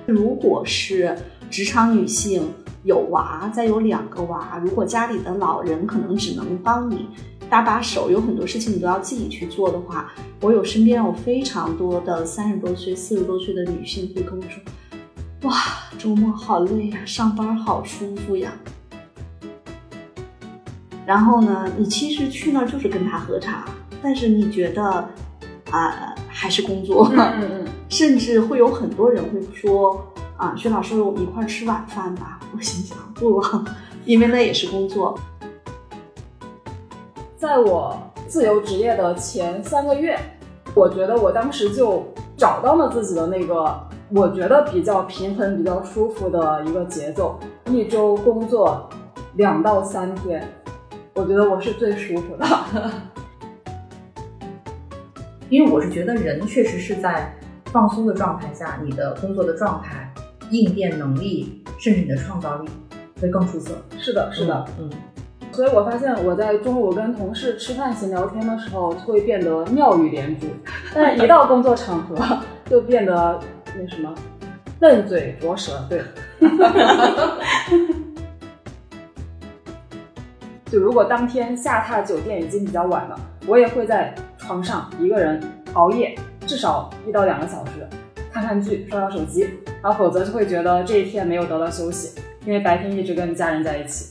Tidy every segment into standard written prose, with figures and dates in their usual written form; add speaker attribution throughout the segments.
Speaker 1: 如果是职场女性有娃，再有2个娃，如果家里的老人可能只能帮你搭把手，有很多事情你都要自己去做的话，我身边有非常多的30多岁、40多岁的女性会跟我说，哇，周末好累呀，上班好舒服呀。然后呢，你其实去那儿就是跟他喝茶，但是你觉得还是工作。甚至会有很多人会说薛老师，我们一块吃晚饭吧。我心想不，因为那也是工作。
Speaker 2: 在我自由职业的前3个月，我觉得我当时就找到了自己的那个我觉得比较平衡比较舒服的一个节奏，一周工作2到3天，我觉得我是最舒服的。
Speaker 3: 因为我是觉得人确实是在放松的状态下，你的工作的状态、应变能力，甚至你的创造力会更出色。
Speaker 2: 是的，是的，所以我发现我在中午跟同事吃饭闲聊天的时候会变得妙语连珠，但是一到工作场合就变得那什么笨嘴拙舌。对。就如果当天下榻酒店已经比较晚了，我也会在床上一个人熬夜，至少1到2个小时，看看剧，刷刷手机，然后否则就会觉得这一天没有得到休息，因为白天一直跟家人在一起。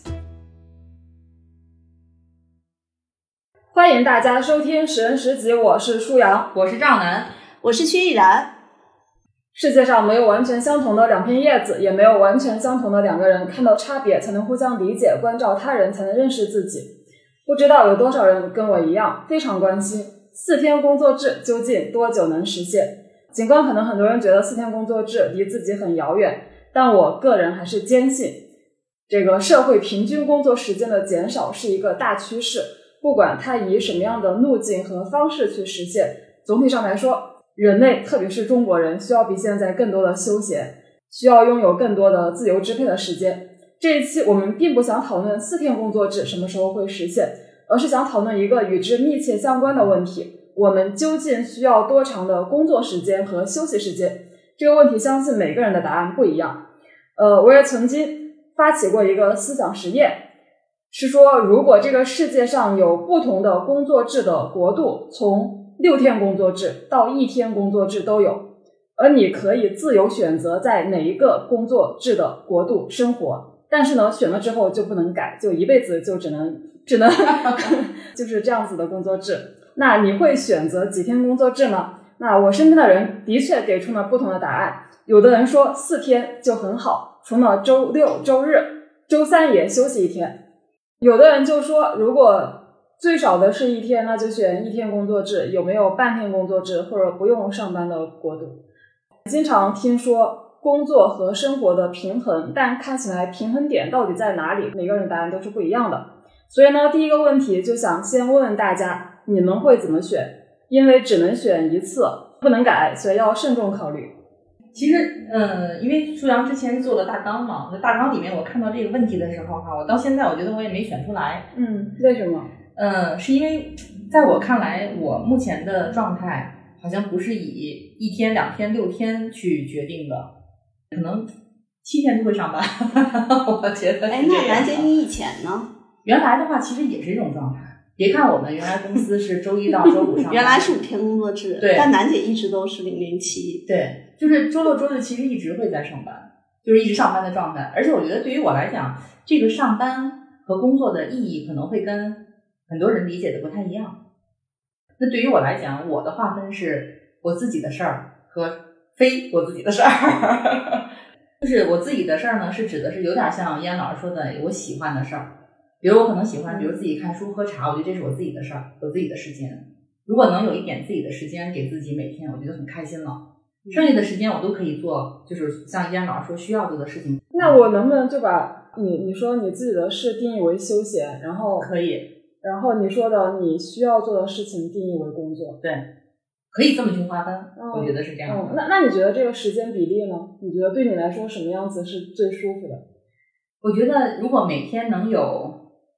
Speaker 2: 欢迎大家收听10人10集，我是舒阳，
Speaker 3: 我是赵楠，
Speaker 1: 我是薛逸然。
Speaker 2: 世界上没有完全相同的2片叶子，也没有完全相同的2个人，看到差别才能互相理解，关照他人才能认识自己。不知道有多少人跟我一样非常关心4天工作制究竟多久能实现。尽管可能很多人觉得4天工作制离自己很遥远，但我个人还是坚信这个社会平均工作时间的减少是一个大趋势，不管它以什么样的路径和方式去实现，总体上来说，人类特别是中国人需要比现在更多的休闲，需要拥有更多的自由支配的时间。这一期我们并不想讨论4天工作制什么时候会实现，而是想讨论一个与之密切相关的问题，我们究竟需要多长的工作时间和休息时间？这个问题相信每个人的答案不一样。我也曾经发起过一个思想实验，是说如果这个世界上有不同的工作制的国度，从6天工作制到1天工作制都有，而你可以自由选择在哪一个工作制的国度生活，但是呢，选了之后就不能改，就一辈子就只能就是这样子的工作制。那你会选择几天工作制呢？那我身边的人的确给出了不同的答案，有的人说4天就很好，除了周6、周日，周3也休息1天。有的人就说如果最少的是1天，那就选1天工作制，有没有半天工作制或者不用上班的国度。经常听说工作和生活的平衡，但看起来平衡点到底在哪里，每个人答案都是不一样的。所以呢，第一个问题就想先问问大家，你们会怎么选？因为只能选1次，不能改，所以要慎重考虑。
Speaker 3: 其实因为舒阳之前做了大纲嘛，大纲里面我看到这个问题的时候我到现在我觉得我也没选出来。
Speaker 2: 为什么？
Speaker 3: 是因为在我看来，我目前的状态好像不是以1天、2天、6天去决定的，可能7天都会上班。我觉得
Speaker 1: 那楠姐你以前呢？
Speaker 3: 原来的话其实也是这种状态，别看我们原来公司是周1到周5上班，
Speaker 1: 原来是5天工作制，
Speaker 3: 对，
Speaker 1: 但楠姐一直都是007，
Speaker 3: 对，就是周6、周日其实一直会在上班，就是一直上班的状态。而且我觉得对于我来讲，这个上班和工作的意义可能会跟很多人理解的不太一样。那对于我来讲，我的划分是我自己的事儿和非我自己的事儿。就是我自己的事儿呢，是指的是有点像燕老师说的我喜欢的事儿。比如我可能喜欢，比如自己看书喝茶，我觉得这是我自己的事儿，有自己的时间。如果能有一点自己的时间给自己，每天我觉得很开心了。剩下的时间我都可以做，就是像燕老师说需要做的事情。
Speaker 2: 那我能不能就把你说你自己的事定义为休闲，然后
Speaker 3: 可以，
Speaker 2: 然后你说的你需要做的事情定义为工作？
Speaker 3: 对，可以这么去划分，我觉得是这样的。
Speaker 2: 那你觉得这个时间比例呢？你觉得对你来说什么样子是最舒服的？
Speaker 3: 我觉得如果每天能有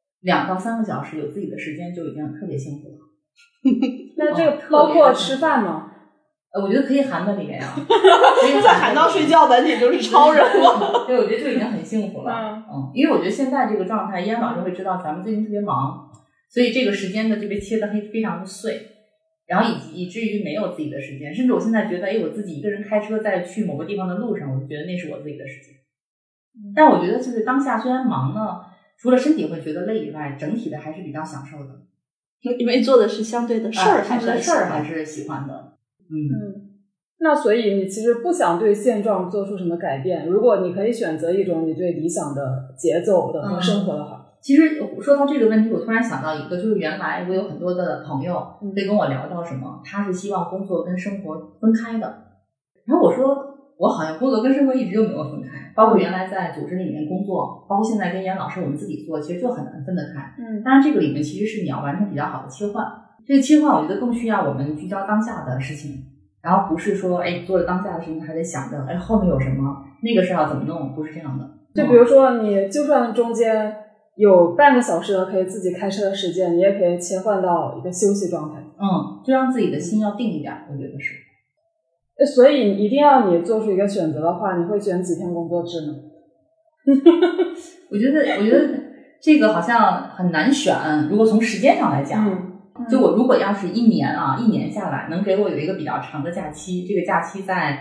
Speaker 3: 2到3个小时有自己的时间，就已经特别幸福了。
Speaker 2: 那这个包括吃饭吗？
Speaker 3: 我觉得可以含在里面啊，
Speaker 1: 再含到睡觉，咱简直就是超人了。
Speaker 3: 对，我觉得就已经很幸福了。因为我觉得现在这个状态，依然老师会知道咱们最近特别忙，所以这个时间的就被切得非常的碎，然后以至于没有自己的时间，甚至我现在觉得，我自己一个人开车在去某个地方的路上，我就觉得那是我自己的时间。但我觉得就是当下虽然忙呢，除了身体会觉得累以外，整体的还是比较享受的，
Speaker 1: 因为做的是相对的事儿，
Speaker 3: 相对的事儿还是喜欢的。
Speaker 2: 那所以你其实不想对现状做出什么改变，如果你可以选择一种你最理想的节奏的和生活的话。
Speaker 3: 其实说到这个问题，我突然想到一个，就是原来我有很多的朋友会跟我聊到什么，他是希望工作跟生活分开的，然后我说我好像工作跟生活一直就没有分开，包括原来在组织里面工作，包括现在跟严老师我们自己做，其实就很难分得开。当然这个里面其实是你要完成比较好的切换，这个切换我觉得更需要我们聚焦当下的事情，然后不是说做着当下的事情还得想着后面有什么，那个事要怎么弄，不是这样的。
Speaker 2: 就比如说你就算中间有半个小时的可以自己开车的时间，你也可以切换到一个休息状态。
Speaker 3: 就让自己的心要定一点，我觉得是。
Speaker 2: 所以一定要你做出一个选择的话，你会选几天工作制呢？
Speaker 3: 我觉得这个好像很难选。如果从时间上来讲，就我如果要是一年下来能给我有一个比较长的假期，这个假期在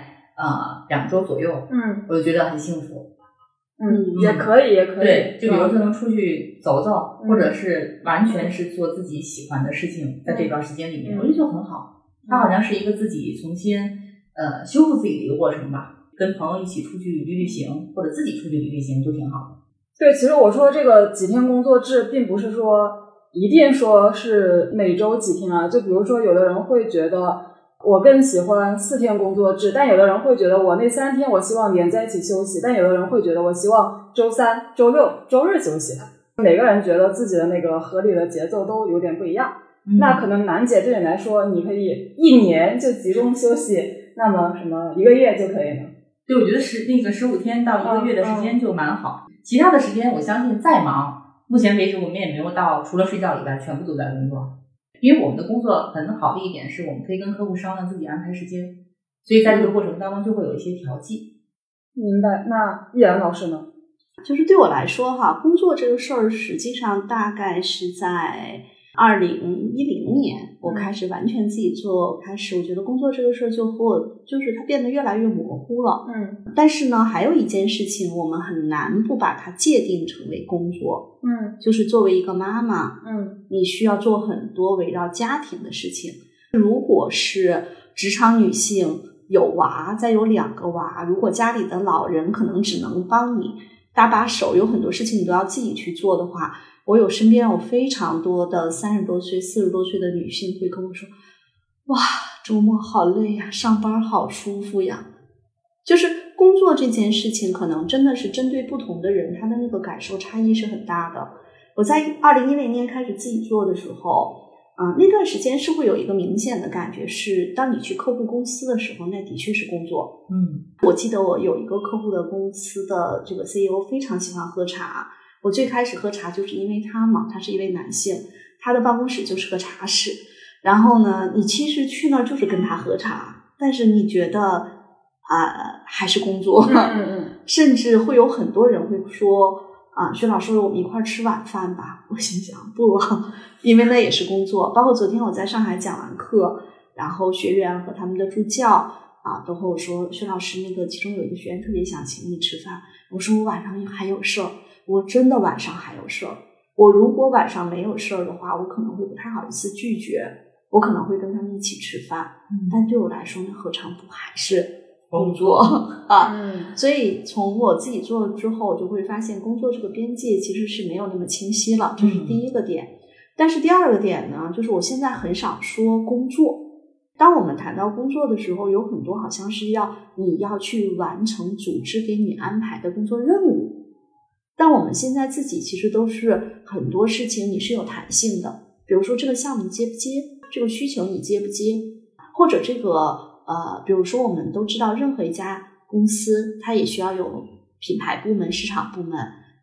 Speaker 3: 2周左右，我就觉得很幸福。
Speaker 2: 也可以。
Speaker 3: 对，就比如说能出去走走，或者是完全是做自己喜欢的事情，在这段时间里面，我觉得就很好。它好像是一个自己重新修复自己的一个过程吧。跟朋友一起出去旅行，或者自己出去旅行，就挺好的。
Speaker 2: 对，其实我说这个几天工作制，并不是说一定说是每周几天啊。就比如说，有的人会觉得我更喜欢4天工作制，但有的人会觉得我那3天我希望连在一起休息，但有的人会觉得我希望周3、周6、周日休息。每个人觉得自己的那个合理的节奏都有点不一样。那可能楠姐对你来说，你可以1年就集中休息，那么什么1个月就可以了。
Speaker 3: 对，我觉得15天到1个月的时间就蛮好。其他的时间我相信再忙，目前为止我们也没有到除了睡觉以外全部都在工作。因为我们的工作很好的一点是我们可以跟客户商量自己安排时间，所以在这个过程当中就会有一些调剂。
Speaker 2: 明白。那易然老师呢？
Speaker 1: 就是对我来说工作这个事儿实际上大概是在2010年我开始完全自己做开始，我觉得工作这个事儿就是它变得越来越模糊了。但是呢，还有一件事情我们很难不把它界定成为工作。就是作为一个妈妈，你需要做很多围绕家庭的事情。如果是职场女性有娃，再有2个娃，如果家里的老人可能只能帮你搭把手，有很多事情你都要自己去做的话，我身边有非常多的30多岁、40多岁的女性会跟我说，哇，周末好累呀，上班好舒服呀。就是工作这件事情可能真的是针对不同的人，他的那个感受差异是很大的。我在2010年开始自己做的时候，那段时间是会有一个明显的感觉，是当你去客户公司的时候，那的确是工作。我记得我有一个客户的公司的这个 CEO 非常喜欢喝茶，我最开始喝茶就是因为他嘛，他是一位男性，他的办公室就是个茶室，然后呢，你其实去那儿就是跟他喝茶，但是你觉得还是工作。甚至会有很多人会说薛老师我们一块吃晚饭吧，我心想不因为那也是工作。包括昨天我在上海讲完课，然后学员和他们的助教都和我说，薛老师那个其中有一个学员特别想请你吃饭，我说我晚上还有事儿，我真的晚上还有事儿，我如果晚上没有事儿的话，我可能会不太好意思拒绝，我可能会跟他们一起吃饭。但对我来说呢，何尝不还是工作所以从我自己做了之后，我就会发现工作这个边界其实是没有那么清晰了，这是第一个点。但是第二个点呢，就是我现在很少说工作。当我们谈到工作的时候，有很多好像是你要去完成组织给你安排的工作任务，但我们现在自己其实都是很多事情你是有弹性的，比如说这个项目你接不接，这个需求你接不接，或者这个比如说我们都知道任何一家公司它也需要有品牌部门、市场部门，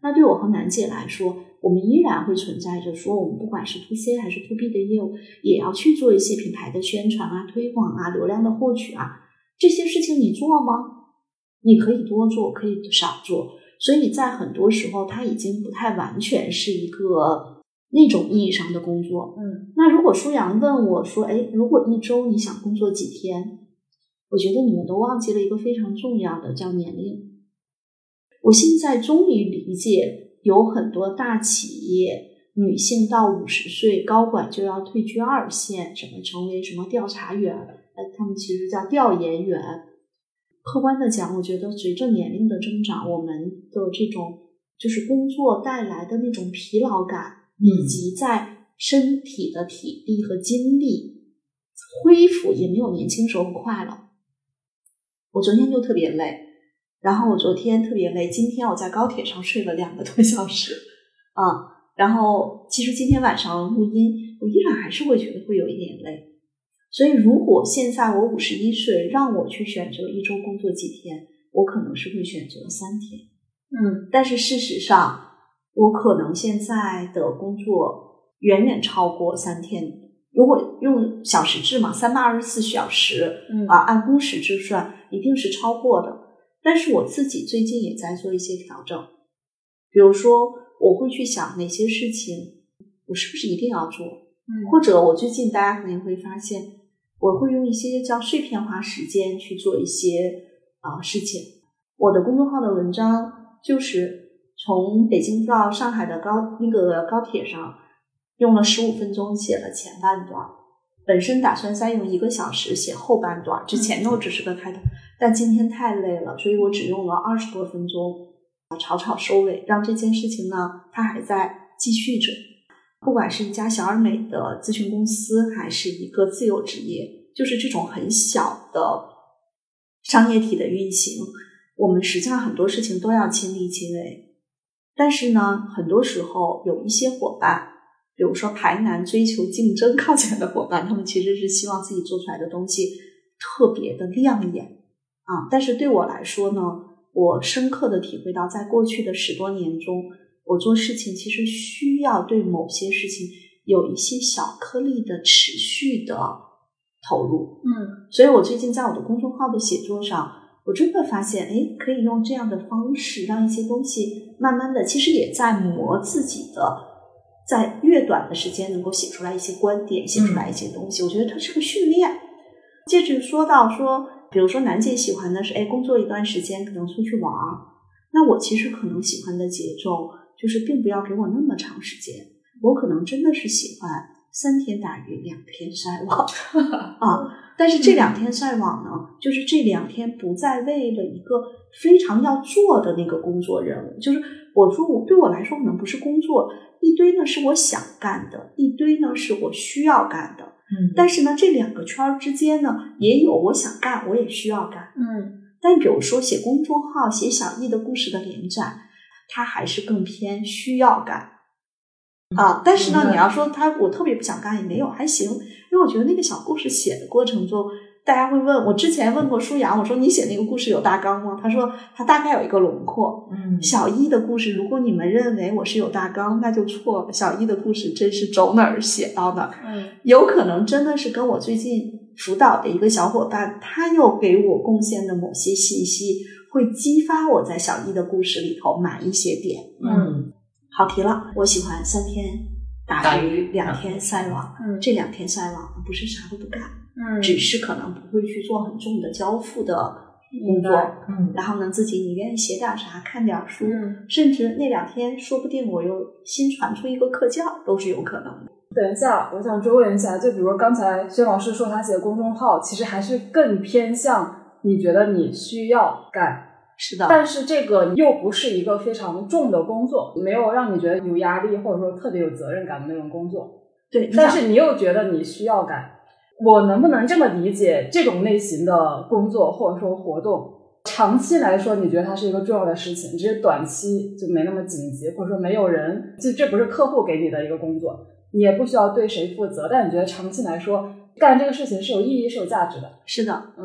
Speaker 1: 那对我和楠姐来说，我们依然会存在着说，我们不管是 to C 还是 to B 的业务，也要去做一些品牌的宣传啊、推广啊、流量的获取啊，这些事情你做吗？你可以多做，可以少做。所以在很多时候，它已经不太完全是一个那种意义上的工作。那如果舒阳问我说，如果一周你想工作几天？我觉得你们都忘记了一个非常重要的，叫年龄。我现在终于理解，有很多大企业女性到50岁高管就要退居2线，什么成为什么调查员，他们其实叫调研员。客观的讲，我觉得随着年龄的增长，我们的这种就是工作带来的那种疲劳感，以及在身体的体力和精力恢复也没有年轻时候快了。我昨天就特别累，然后我昨天特别累，今天我在高铁上睡了2个多小时然后其实今天晚上录音，我依然还是会觉得会有一点累。所以如果现在我51岁，让我去选择一周工作几天，我可能是会选择3天。但是事实上，我可能现在的工作远远超过3天。如果用小时制嘛，324小时按工时制算，一定是超过的。但是我自己最近也在做一些调整，比如说我会去想哪些事情我是不是一定要做，或者我最近大家可能会发现，我会用一些叫碎片化时间去做一些事情。我的公众号的文章就是从北京到上海的高铁上用了15分钟写了前半段，本身打算再用1个小时写后半段，这前头只是个开头，但今天太累了，所以我只用了20多分钟草草收尾，让这件事情呢它还在继续着。不管是一家小而美的咨询公司，还是一个自由职业，就是这种很小的商业体的运行，我们实际上很多事情都要亲力亲为。但是呢，很多时候有一些伙伴，比如说排难、追求竞争靠前的伙伴，他们其实是希望自己做出来的东西特别的亮眼但是对我来说呢，我深刻的体会到，在过去的10多年中，我做事情其实需要对某些事情有一些小颗粒的持续的投入。所以我最近在我的公众号的写作上，我真的发现可以用这样的方式让一些东西慢慢的，其实也在磨自己的，在越短的时间能够写出来一些观点，写出来一些东西。我觉得它是个训练。接着说到说，比如说楠姐喜欢的是工作一段时间可能出去玩，那我其实可能喜欢的节奏就是并不要给我那么长时间，我可能真的是喜欢3天打鱼2天晒网但是这2天晒网呢，就是这2天不再为了一个非常要做的那个工作任务，就是我说对我来说可能不是工作，一堆呢是我想干的，一堆呢是我需要干的。但是呢，这2个圈之间呢，也有我想干，我也需要干。但比如说写公众号、写小易的故事的连载，它还是更偏需要干但是呢，你要说我特别不想干也没有，还行。因为我觉得那个小故事写的过程中，大家会问我，之前问过舒阳，我说你写那个故事有大纲吗？他说他大概有一个轮廓。小易的故事，如果你们认为我是有大纲，那就错了。小易的故事真是走哪儿写到哪儿。有可能真的是跟我最近辅导的一个小伙伴，他又给我贡献的某些信息，会激发我在小易的故事里头埋一些点。好题了，我喜欢3天打鱼2天晒网。这2天晒网不是啥都不干，只是可能不会去做很重的交付的工作。然后呢，自己你愿意写点啥，看点书，甚至那2天说不定我又新传出一个课教，都是有可能的。
Speaker 2: 等一下，我想追问一下，就比如刚才薛老师说他写公众号，其实还是更偏向你觉得你需要干。
Speaker 1: 是的，
Speaker 2: 但是这个又不是一个非常重的工作，没有让你觉得有压力或者说特别有责任感的那种工作。
Speaker 1: 对，
Speaker 2: 但是你又觉得你需要干。我能不能这么理解，这种类型的工作或者说活动，长期来说你觉得它是一个重要的事情，只是短期就没那么紧急，或者说没有人，就这不是客户给你的一个工作，你也不需要对谁负责，但你觉得长期来说干这个事情是有意义是有价值的。
Speaker 1: 是的。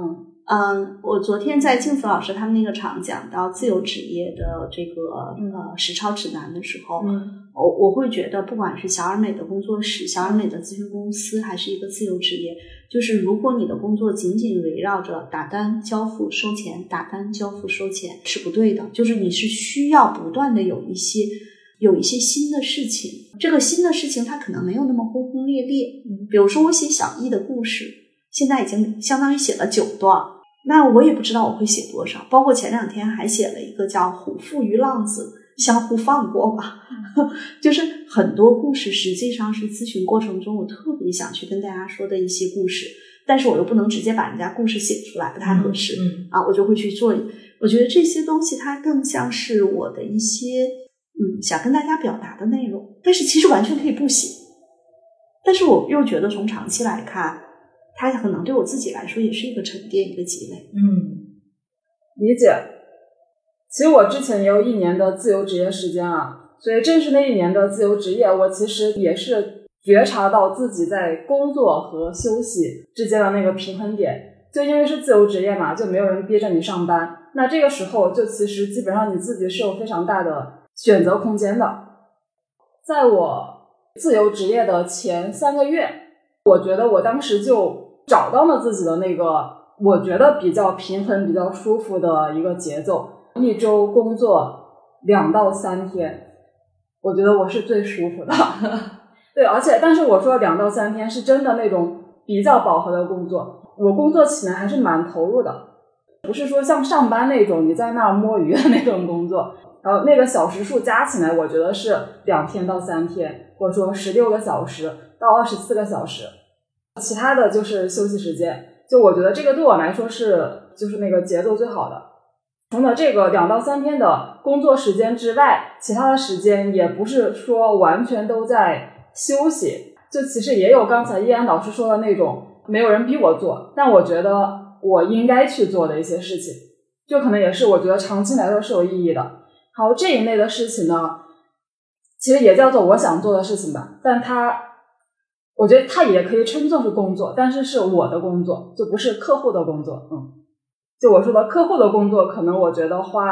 Speaker 1: 我昨天在静福老师他们那个场讲到自由职业的这个实操指南的时候，我会觉得不管是小而美的工作室、小而美的咨询公司，还是一个自由职业，就是如果你的工作仅仅围绕着打单交付收钱，打单交付收钱是不对的，就是你是需要不断的有一些新的事情，这个新的事情它可能没有那么轰轰烈烈。比如说我写小易的故事，现在已经相当于写了9段，那我也不知道我会写多少，包括前2天还写了一个叫虎父与浪子相互放过吧，就是很多故事实际上是咨询过程中我特别想去跟大家说的一些故事，但是我又不能直接把人家故事写出来，不太合适我就会去做。我觉得这些东西它更像是我的一些想跟大家表达的内容，但是其实完全可以不写，但是我又觉得从长期来看，它可能对我自己来说也是一个沉淀，一个积累。
Speaker 2: 理解。其实我之前也有1年的自由职业时间所以正是那1年的自由职业，我其实也是觉察到自己在工作和休息之间的那个平衡点。就因为是自由职业嘛，就没有人逼着你上班，那这个时候就其实基本上你自己是有非常大的选择空间的。在我自由职业的前3个月，我觉得我当时就找到了自己的那个我觉得比较平衡比较舒服的一个节奏，1周工作2到3天，我觉得我是最舒服的对，但是我说2到3天是真的那种比较饱和的工作，我工作起来还是蛮投入的，不是说像上班那种你在那儿摸鱼的那种工作。然后那个小时数加起来我觉得是2天到3天，或者说16个小时到24个小时，其他的就是休息时间。就我觉得这个对我来说就是那个节奏最好的。除了这个2到3天的工作时间之外，其他的时间也不是说完全都在休息，就其实也有刚才依然老师说的那种没有人逼我做，但我觉得我应该去做的一些事情，就可能也是我觉得长期来说是有意义的。好，这一类的事情呢，其实也叫做我想做的事情吧，但我觉得它也可以称作是工作，但是是我的工作，就不是客户的工作。就我说的客户的工作，可能我觉得花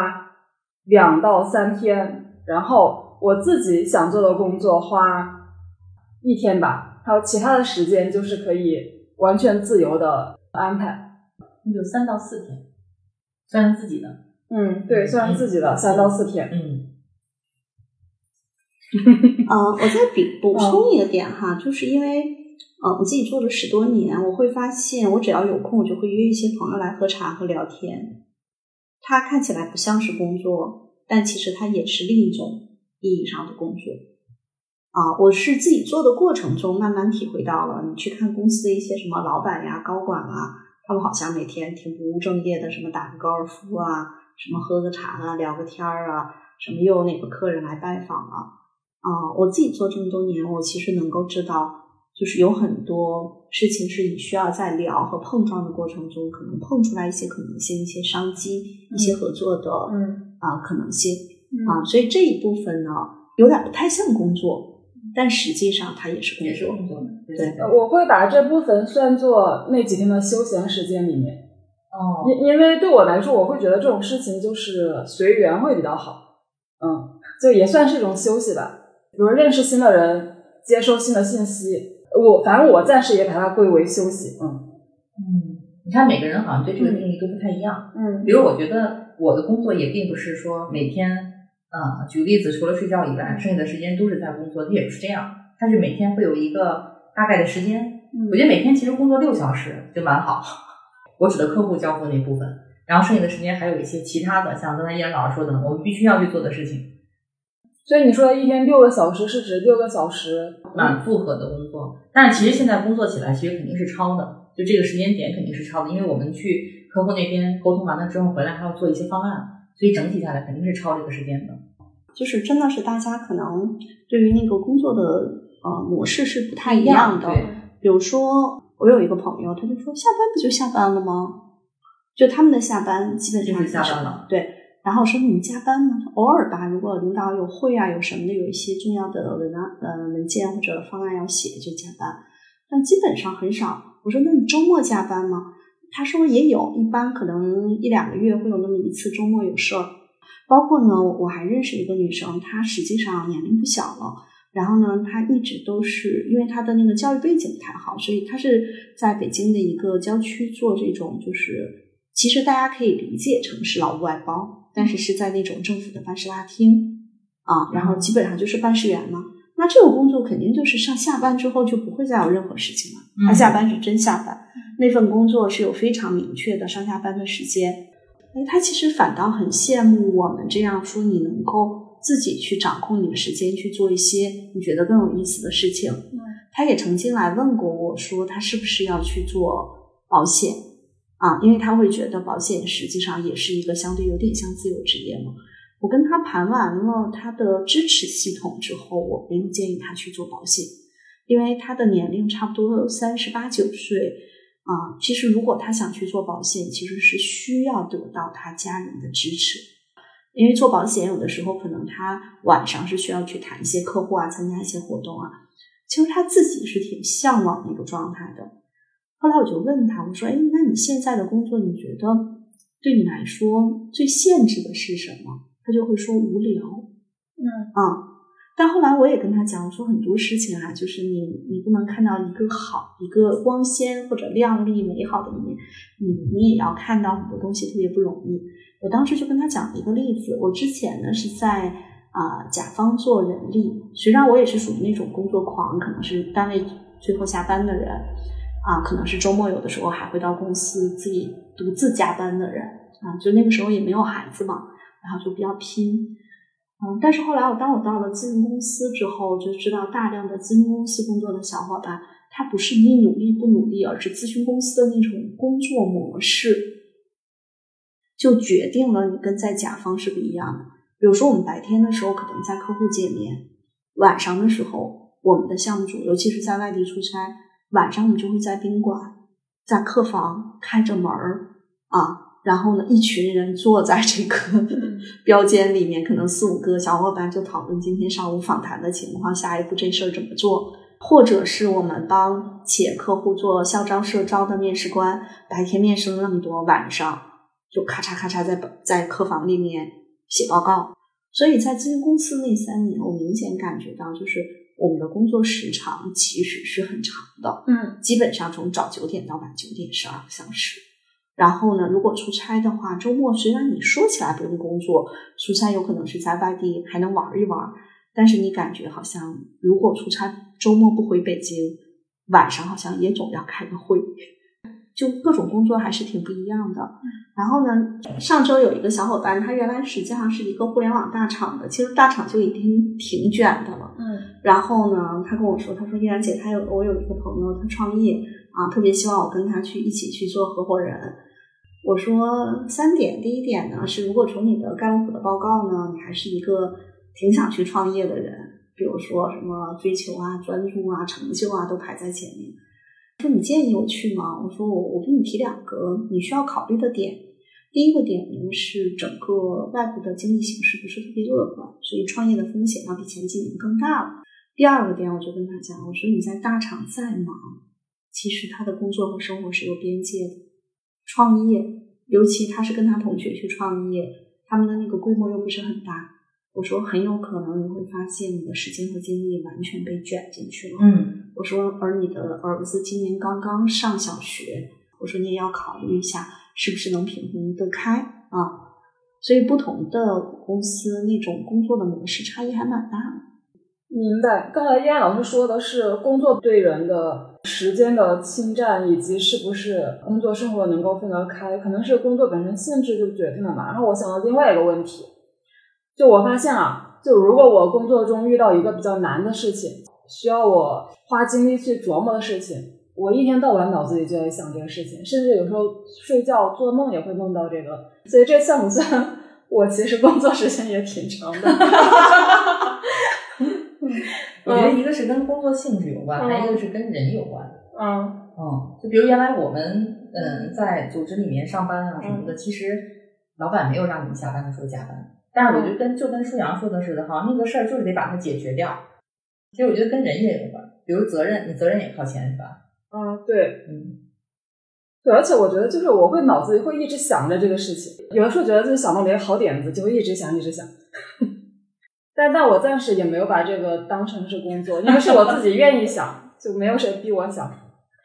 Speaker 2: 2到3天，然后我自己想做的工作花1天吧，还有其他的时间就是可以完全自由的安排。
Speaker 3: 那就3到4天，算自己的。
Speaker 2: 对，算自己的3到4天。
Speaker 1: 我再补充一个点就是因为我自己做了10多年，我会发现我只要有空我就会约一些朋友来喝茶和聊天，它看起来不像是工作，但其实它也是另一种意义上的工作我是自己做的过程中慢慢体会到了，你去看公司的一些什么老板呀高管他们好像每天挺不务正业的，什么打个高尔夫什么喝个茶聊个天什么又有哪个客人来拜访我自己做这么多年，我其实能够知道，就是有很多事情是你需要在聊和碰撞的过程中可能碰出来一些可能性，一些商机，一些合作的可能性所以这一部分呢有点不太像工作，但实际上它也是工作。对，
Speaker 2: 我会把这部分算作那几天的休闲时间里面因为对我来说，我会觉得这种事情就是随缘会比较好就也算是一种休息吧，比如认识新的人，接收新的信息，反正我暂时也把它归为休息。
Speaker 3: 你看每个人好像对这个定义都不太一样。比如我觉得我的工作也并不是说每天举个例子，除了睡觉以外，剩下的时间都是在工作，它也不是这样，它是每天会有一个大概的时间。我觉得每天其实工作6小时就蛮好，我指的客户交付那部分，然后剩下的时间还有一些其他的，像刚才依然老师说的我们必须要去做的事情。
Speaker 2: 所以你说的1天6个小时是指6个小时
Speaker 3: 蛮复合的工作，但是其实现在工作起来其实肯定是超的，就这个时间点肯定是超的，因为我们去客户那边沟通完了之后回来还要做一些方案，所以整体下来肯定是超这个时间的。
Speaker 1: 就是真的是大家可能对于那个工作的模式是不太一样的。比如说我有一个朋友，他就说下班不就下班了吗？就他们的下班基本上
Speaker 3: 就是下班了。
Speaker 1: 对，然后说你们加班吗？偶尔吧，如果领导有会有什么的，有一些重要的文件或者方案要写就加班，但基本上很少。我说那你周末加班吗？ 他说也有，一般可能1-2个月会有那么一次周末有事儿。包括呢，我还认识一个女生，她实际上年龄不小了，然后呢，她一直都是因为她的那个教育背景不太好，所以她是在北京的一个郊区做这种，就是其实大家可以理解成是劳务外包，但是是在那种政府的办事大厅啊，然后基本上就是办事员嘛。那这个工作肯定就是上下班之后就不会再有任何事情了，他下班是真下班，那份工作是有非常明确的上下班的时间。他其实反倒很羡慕我们这样说，你能够自己去掌控你的时间，去做一些你觉得更有意思的事情。他也曾经来问过我说他是不是要去做保险啊，因为他会觉得保险实际上也是一个相对有点像自由职业嘛。我跟他盘完了他的支持系统之后，我没有建议他去做保险，因为他的年龄差不多38、9岁其实如果他想去做保险，其实是需要得到他家人的支持，因为做保险有的时候可能他晚上是需要去谈一些客户啊，参加一些活动啊，其实他自己是挺向往那个状态的。后来我就问他，我说那你现在的工作你觉得对你来说最限制的是什么？他就会说无聊。但后来我也跟他讲，我说很多事情啊，就是你不能看到一个好一个光鲜或者亮丽美好的一面，你也要看到很多东西特别不容易。我当时就跟他讲了一个例子，我之前呢是在甲方做人力，实际上我也是属于那种工作狂，可能是单位最后下班的人可能是周末有的时候还会到公司自己独自加班的人就那个时候也没有孩子嘛，然后就比较拼。但是后来当我到了咨询公司之后，就知道大量的咨询公司工作的小伙伴，他不是你努力不努力，而是咨询公司的那种工作模式就决定了你跟在甲方是不一样的。比如说我们白天的时候可能在客户见面，晚上的时候我们的项目组尤其是在外地出差，晚上我们就会在宾馆在客房开着门然后呢一群人坐在这个标间里面，可能4-5个小伙伴就讨论今天上午访谈的情况，下一步这事儿怎么做，或者是我们帮企业客户做校招社招的面试官，白天面试了那么多，晚上就咔嚓咔嚓在客房里面写报告。所以在咨询公司那3年，我明显感觉到就是我们的工作时长其实是很长的，基本上从早9点到晚9点12个小时。然后呢，如果出差的话，周末虽然你说起来不用工作，出差有可能是在外地还能玩一玩，但是你感觉好像如果出差周末不回北京，晚上好像也总要开个会，就各种工作还是挺不一样的。然后呢，上周有一个小伙伴，他原来实际上是一个互联网大厂的，其实大厂就已经挺卷的了。然后呢，他跟我说，他说依然姐，我有一个朋友他创业特别希望我跟他一起去做合伙人。我说3点，第一点呢是，如果从你的盖洛普的报告呢，你还是一个挺想去创业的人，比如说什么追求专注成就都排在前面。说你建议我去吗？我说我给你提2个你需要考虑的点。第一个点呢是整个外部的经济形势不是特别乐观，所以创业的风险要比前几年更大了。第2个点我就跟他讲，我说你在大厂再忙，其实他的工作和生活是有边界的。创业，尤其他是跟他同学去创业，他们的那个规模又不是很大，我说很有可能你会发现你的时间和精力完全被卷进去了。我说而你的儿子今年刚刚上小学，我说你也要考虑一下是不是能平衡得开所以不同的公司那种工作的模式差异还蛮大的。
Speaker 2: 明白。刚才燕燕老师说的是工作对人的时间的侵占，以及是不是工作生活能够分得开，可能是工作本身性质就决定了嘛。然后我想到另外一个问题，就我发现就如果我工作中遇到一个比较难的事情，需要我花精力去琢磨的事情，我一天到晚脑子里就在想这个事情，甚至有时候睡觉做梦也会梦到这个。所以这算不算我其实工作时间也挺长的？
Speaker 3: 我觉得一个是跟工作性质有关，还有一个是跟人有关。就比如原来我们在组织里面上班什么的，其实老板没有让你下班的时候加班，但是我觉得就跟舒阳说的似的，好像那个事儿就是得把它解决掉。其实我觉得跟人也有关，比如责任，你责任也靠前是吧？
Speaker 2: 对。 对，而且我觉得就是我会脑子里会一直想着这个事情，有的时候觉得自己想到了一个好点子，就会一直想但我暂时也没有把这个当成是工作，因为是我自己愿意想，就没有谁逼我想。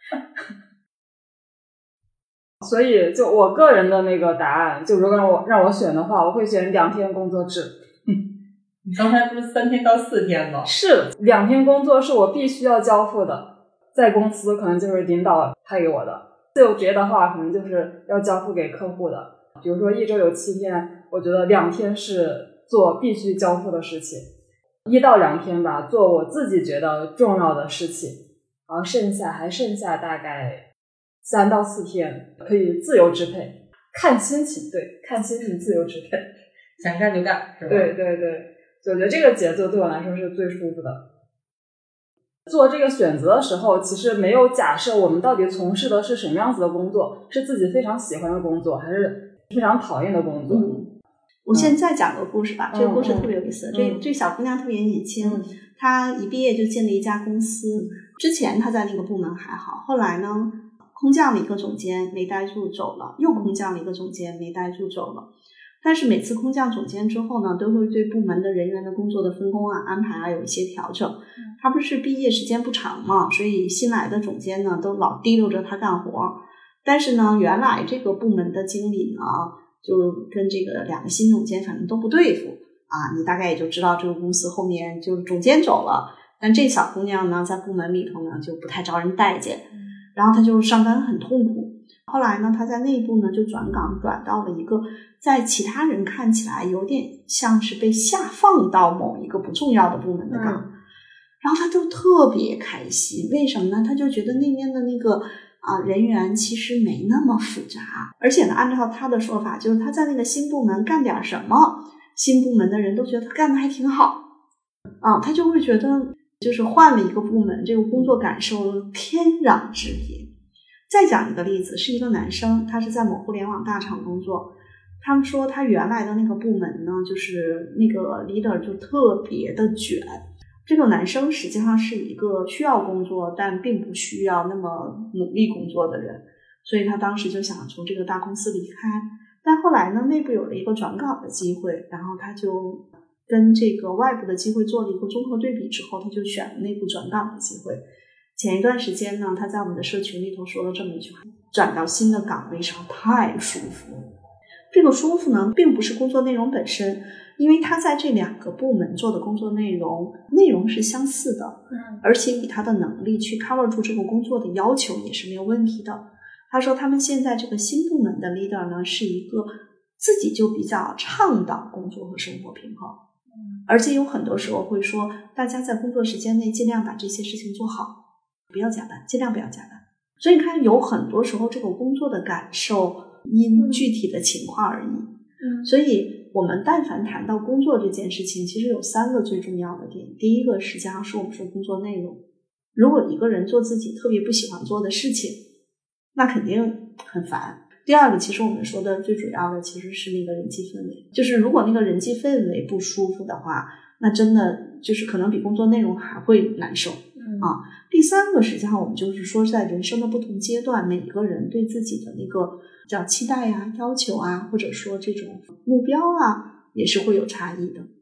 Speaker 2: 所以就我个人的那个答案，就如果让我选的话，我会选2天工作制。
Speaker 3: 你刚才不是3天到4天吗？
Speaker 2: 是2天工作是我必须要交付的，在公司可能就是领导派给我的，自由职业的话可能就是要交付给客户的。比如说1周有7天，我觉得2天是做必须交付的事情，1到2天吧做我自己觉得重要的事情，然后剩下大概3到4天可以自由支配，看心情，对，看心情自由支配，
Speaker 3: 想干就干，是吧？
Speaker 2: 对对对，我觉得这个节奏对我来说是最舒服的。做这个选择的时候，其实没有假设我们到底从事的是什么样子的工作，是自己非常喜欢的工作，还是非常讨厌的工作。
Speaker 1: 我现在讲个故事吧，这个故事特别有意思。这小姑娘特别年轻，她一毕业就进了一家公司。之前她在那个部门还好，后来呢，空降了一个总监没待住走了，又空降了一个总监没待住走了。但是每次空降总监之后呢，都会对部门的人员的工作的分工啊、安排啊有一些调整。他不是毕业时间不长嘛，所以新来的总监呢都老提溜着他干活。但是呢，原来这个部门的经理呢，就跟这个2个新总监反正都不对付啊。你大概也就知道这个公司后面就总监走了，但这小姑娘呢，在部门里头呢就不太招人待见，然后她就上班很痛苦。后来呢，她在内部呢就转岗，转到了一个在其他人看起来有点像是被下放到某一个不重要的部门的岗，然后她就特别开心。为什么呢？她就觉得那边的那个人员其实没那么复杂，而且呢，按照她的说法，就是她在那个新部门干点什么，新部门的人都觉得她干得还挺好她就会觉得就是换了一个部门，这个工作感受天壤之别。再讲一个例子，是一个男生，他是在某互联网大厂工作。他们说他原来的那个部门呢，就是那个 leader 就特别的卷。这个男生实际上是一个需要工作但并不需要那么努力工作的人，所以他当时就想从这个大公司离开。但后来呢，内部有了一个转岗的机会，然后他就跟这个外部的机会做了一个综合对比之后，他就选了内部转岗的机会。前一段时间呢，他在我们的社群里头说了这么一句话：转到新的岗位上太舒服了。这个舒服呢，并不是工作内容本身，因为他在这2个部门做的工作内容是相似的，而且以他的能力去 cover 住这个工作的要求也是没有问题的。他说他们现在这个新部门的 leader 呢，是一个自己就比较倡导工作和生活平衡，而且有很多时候会说大家在工作时间内尽量把这些事情做好，不要加班，尽量不要加班。所以你看，有很多时候这个工作的感受因具体的情况而异。所以我们但凡谈到工作这件事情，其实有3个最重要的点。第一个实际上是我们说工作内容。如果一个人做自己特别不喜欢做的事情，那肯定很烦。第二个，其实我们说的最主要的其实是那个人际氛围，就是如果那个人际氛围不舒服的话，那真的就是可能比工作内容还会难受。第3个实际上我们就是说在人生的不同阶段，每一个人对自己的那个叫期待啊、要求啊，或者说这种目标啊，也是会有差异的。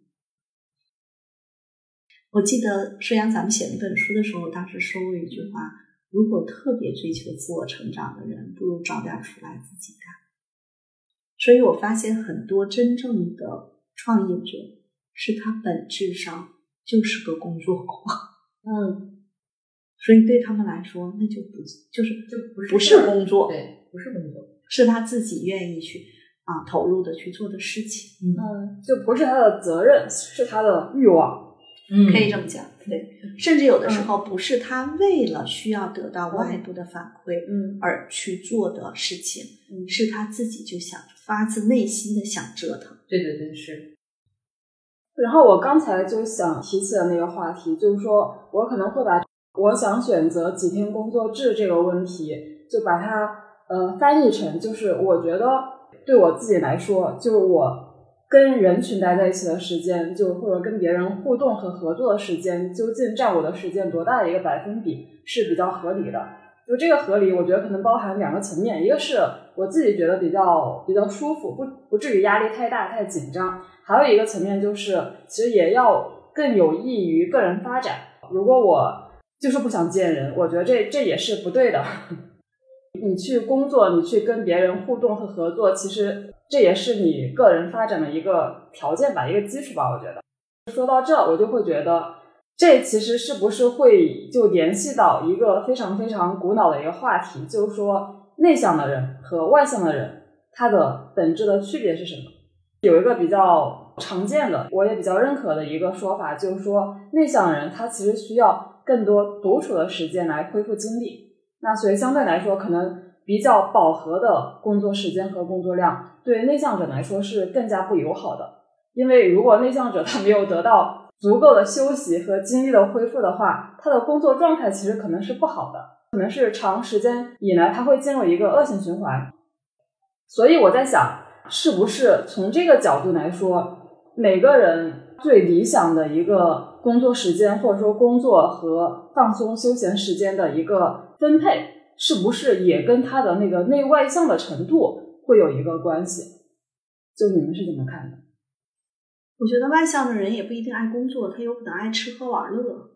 Speaker 1: 我记得舒阳咱们写那本书的时候，当时说过一句话：如果特别追求自我成长的人，不如早点出来自己干。所以我发现很多真正的创业者，是他本质上就是个工作狂。所以对他们来说，那就不是工作，
Speaker 3: 对，不是工作，
Speaker 1: 是他自己愿意去投入的去做的事情。
Speaker 2: 就不是他的责任，是他的欲望。
Speaker 1: 可以这么讲，对。甚至有的时候不是他为了需要得到外部的反馈而去做的事情，是他自己就想发自内心的想折腾。
Speaker 3: 对对对，是。
Speaker 2: 然后我刚才就想提起的那个话题，就是说我可能会把我想选择几天工作制这个问题，就把它翻译成，就是我觉得对我自己来说，就我跟人群待在一起的时间，就或者跟别人互动和合作的时间，究竟占我的时间多大的一个百分比是比较合理的。 就这个合理，我觉得可能包含2个层面，一个是我自己觉得比较舒服，不至于压力太大太紧张，还有一个层面就是其实也要更有益于个人发展。如果我就是不想见人，我觉得这也是不对的。你去工作，你去跟别人互动和合作，其实这也是你个人发展的一个条件吧，一个基础吧。我觉得说到这，我就会觉得这其实是不是会就联系到一个非常非常古老的一个话题，就是说内向的人和外向的人他的本质的区别是什么。有一个比较常见的我也比较认可的一个说法，就是说内向的人他其实需要更多独处的时间来恢复精力，那所以相对来说可能比较饱和的工作时间和工作量对内向者来说是更加不友好的。因为如果内向者他没有得到足够的休息和精力的恢复的话，他的工作状态其实可能是不好的，可能是长时间以来他会进入一个恶性循环。所以我在想，是不是从这个角度来说，每个人最理想的一个工作时间，或者说工作和放松休闲时间的一个分配，是不是也跟他的那个内外向的程度会有一个关系？就你们是怎么看的？
Speaker 1: 我觉得外向的人也不一定爱工作，他有可能爱吃喝玩乐。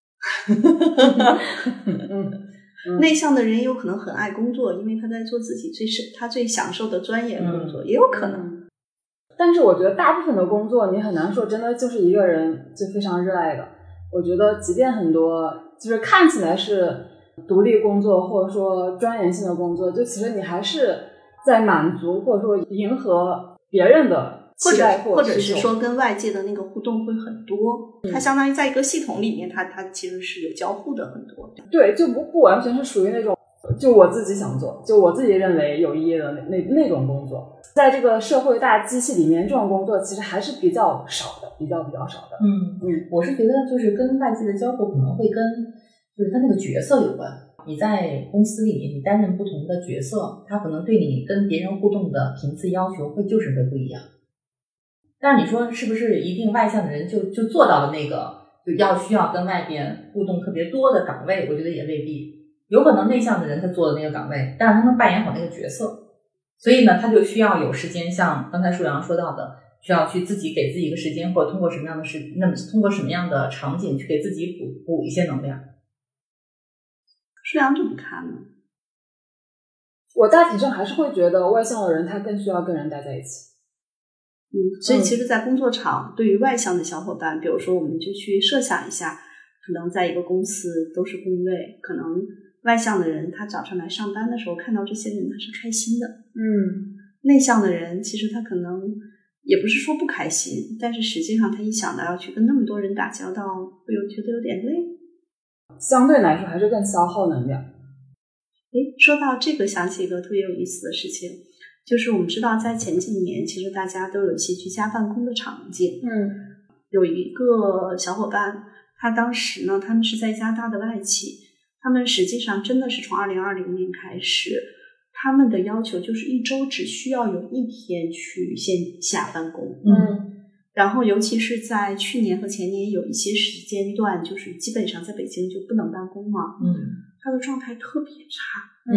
Speaker 1: 内向的人也有可能很爱工作，因为他在做自己他最享受的专业工作，也有可能。
Speaker 2: 但是我觉得大部分的工作你很难说真的就是一个人就非常热爱的。我觉得即便很多就是看起来是独立工作或者说专业性的工作，就其实你还是在满足或者说迎合别人的期待
Speaker 1: 或者是说跟外界的那个互动会很多，它相当于在一个系统里面，它其实是有交互的很多。
Speaker 2: 对，就不完全是属于那种就我自己想做，就我自己认为有意义的那种工作。在这个社会大机器里面，这种工作其实还是比较少的，比较少的。
Speaker 3: 我是觉得就是跟外界的交互可能会跟就是他那个角色有关。你在公司里面，你担任不同的角色，他可能对你跟别人互动的频次要求会不一样。但是你说是不是一定外向的人就做到了那个就需要跟外边互动特别多的岗位？我觉得也未必。有可能内向的人他做的那个岗位，但是他能扮演好那个角色，所以呢他就需要有时间，像刚才舒阳说到的，需要去自己给自己一个时间，或者通过什么样的场景去给自己补一些能量。
Speaker 1: 舒阳怎么看呢？
Speaker 2: 我大体上还是会觉得外向的人他更需要跟人待在一起。
Speaker 1: 所以其实在工作场对于外向的小伙伴，比如说我们就去设想一下，可能在一个公司都是工位，可能外向的人他早上来上班的时候看到这些人他是开心的，内向的人其实他可能也不是说不开心，但是实际上他一想到要去跟那么多人打交道，会觉得有点累，
Speaker 2: 相对来说还是更消耗能量。
Speaker 1: 说到这个想起一个特别有意思的事情，就是我们知道在前几年其实大家都有一些居家办公的场景。有一个小伙伴，他当时呢他们是在加拿大的外企，他们实际上真的是从2020年开始，他们的要求就是一周只需要有1天去线下办公。然后尤其是在去年和前年有一些时间段，就是基本上在北京就不能办公嘛。他的状态特别差。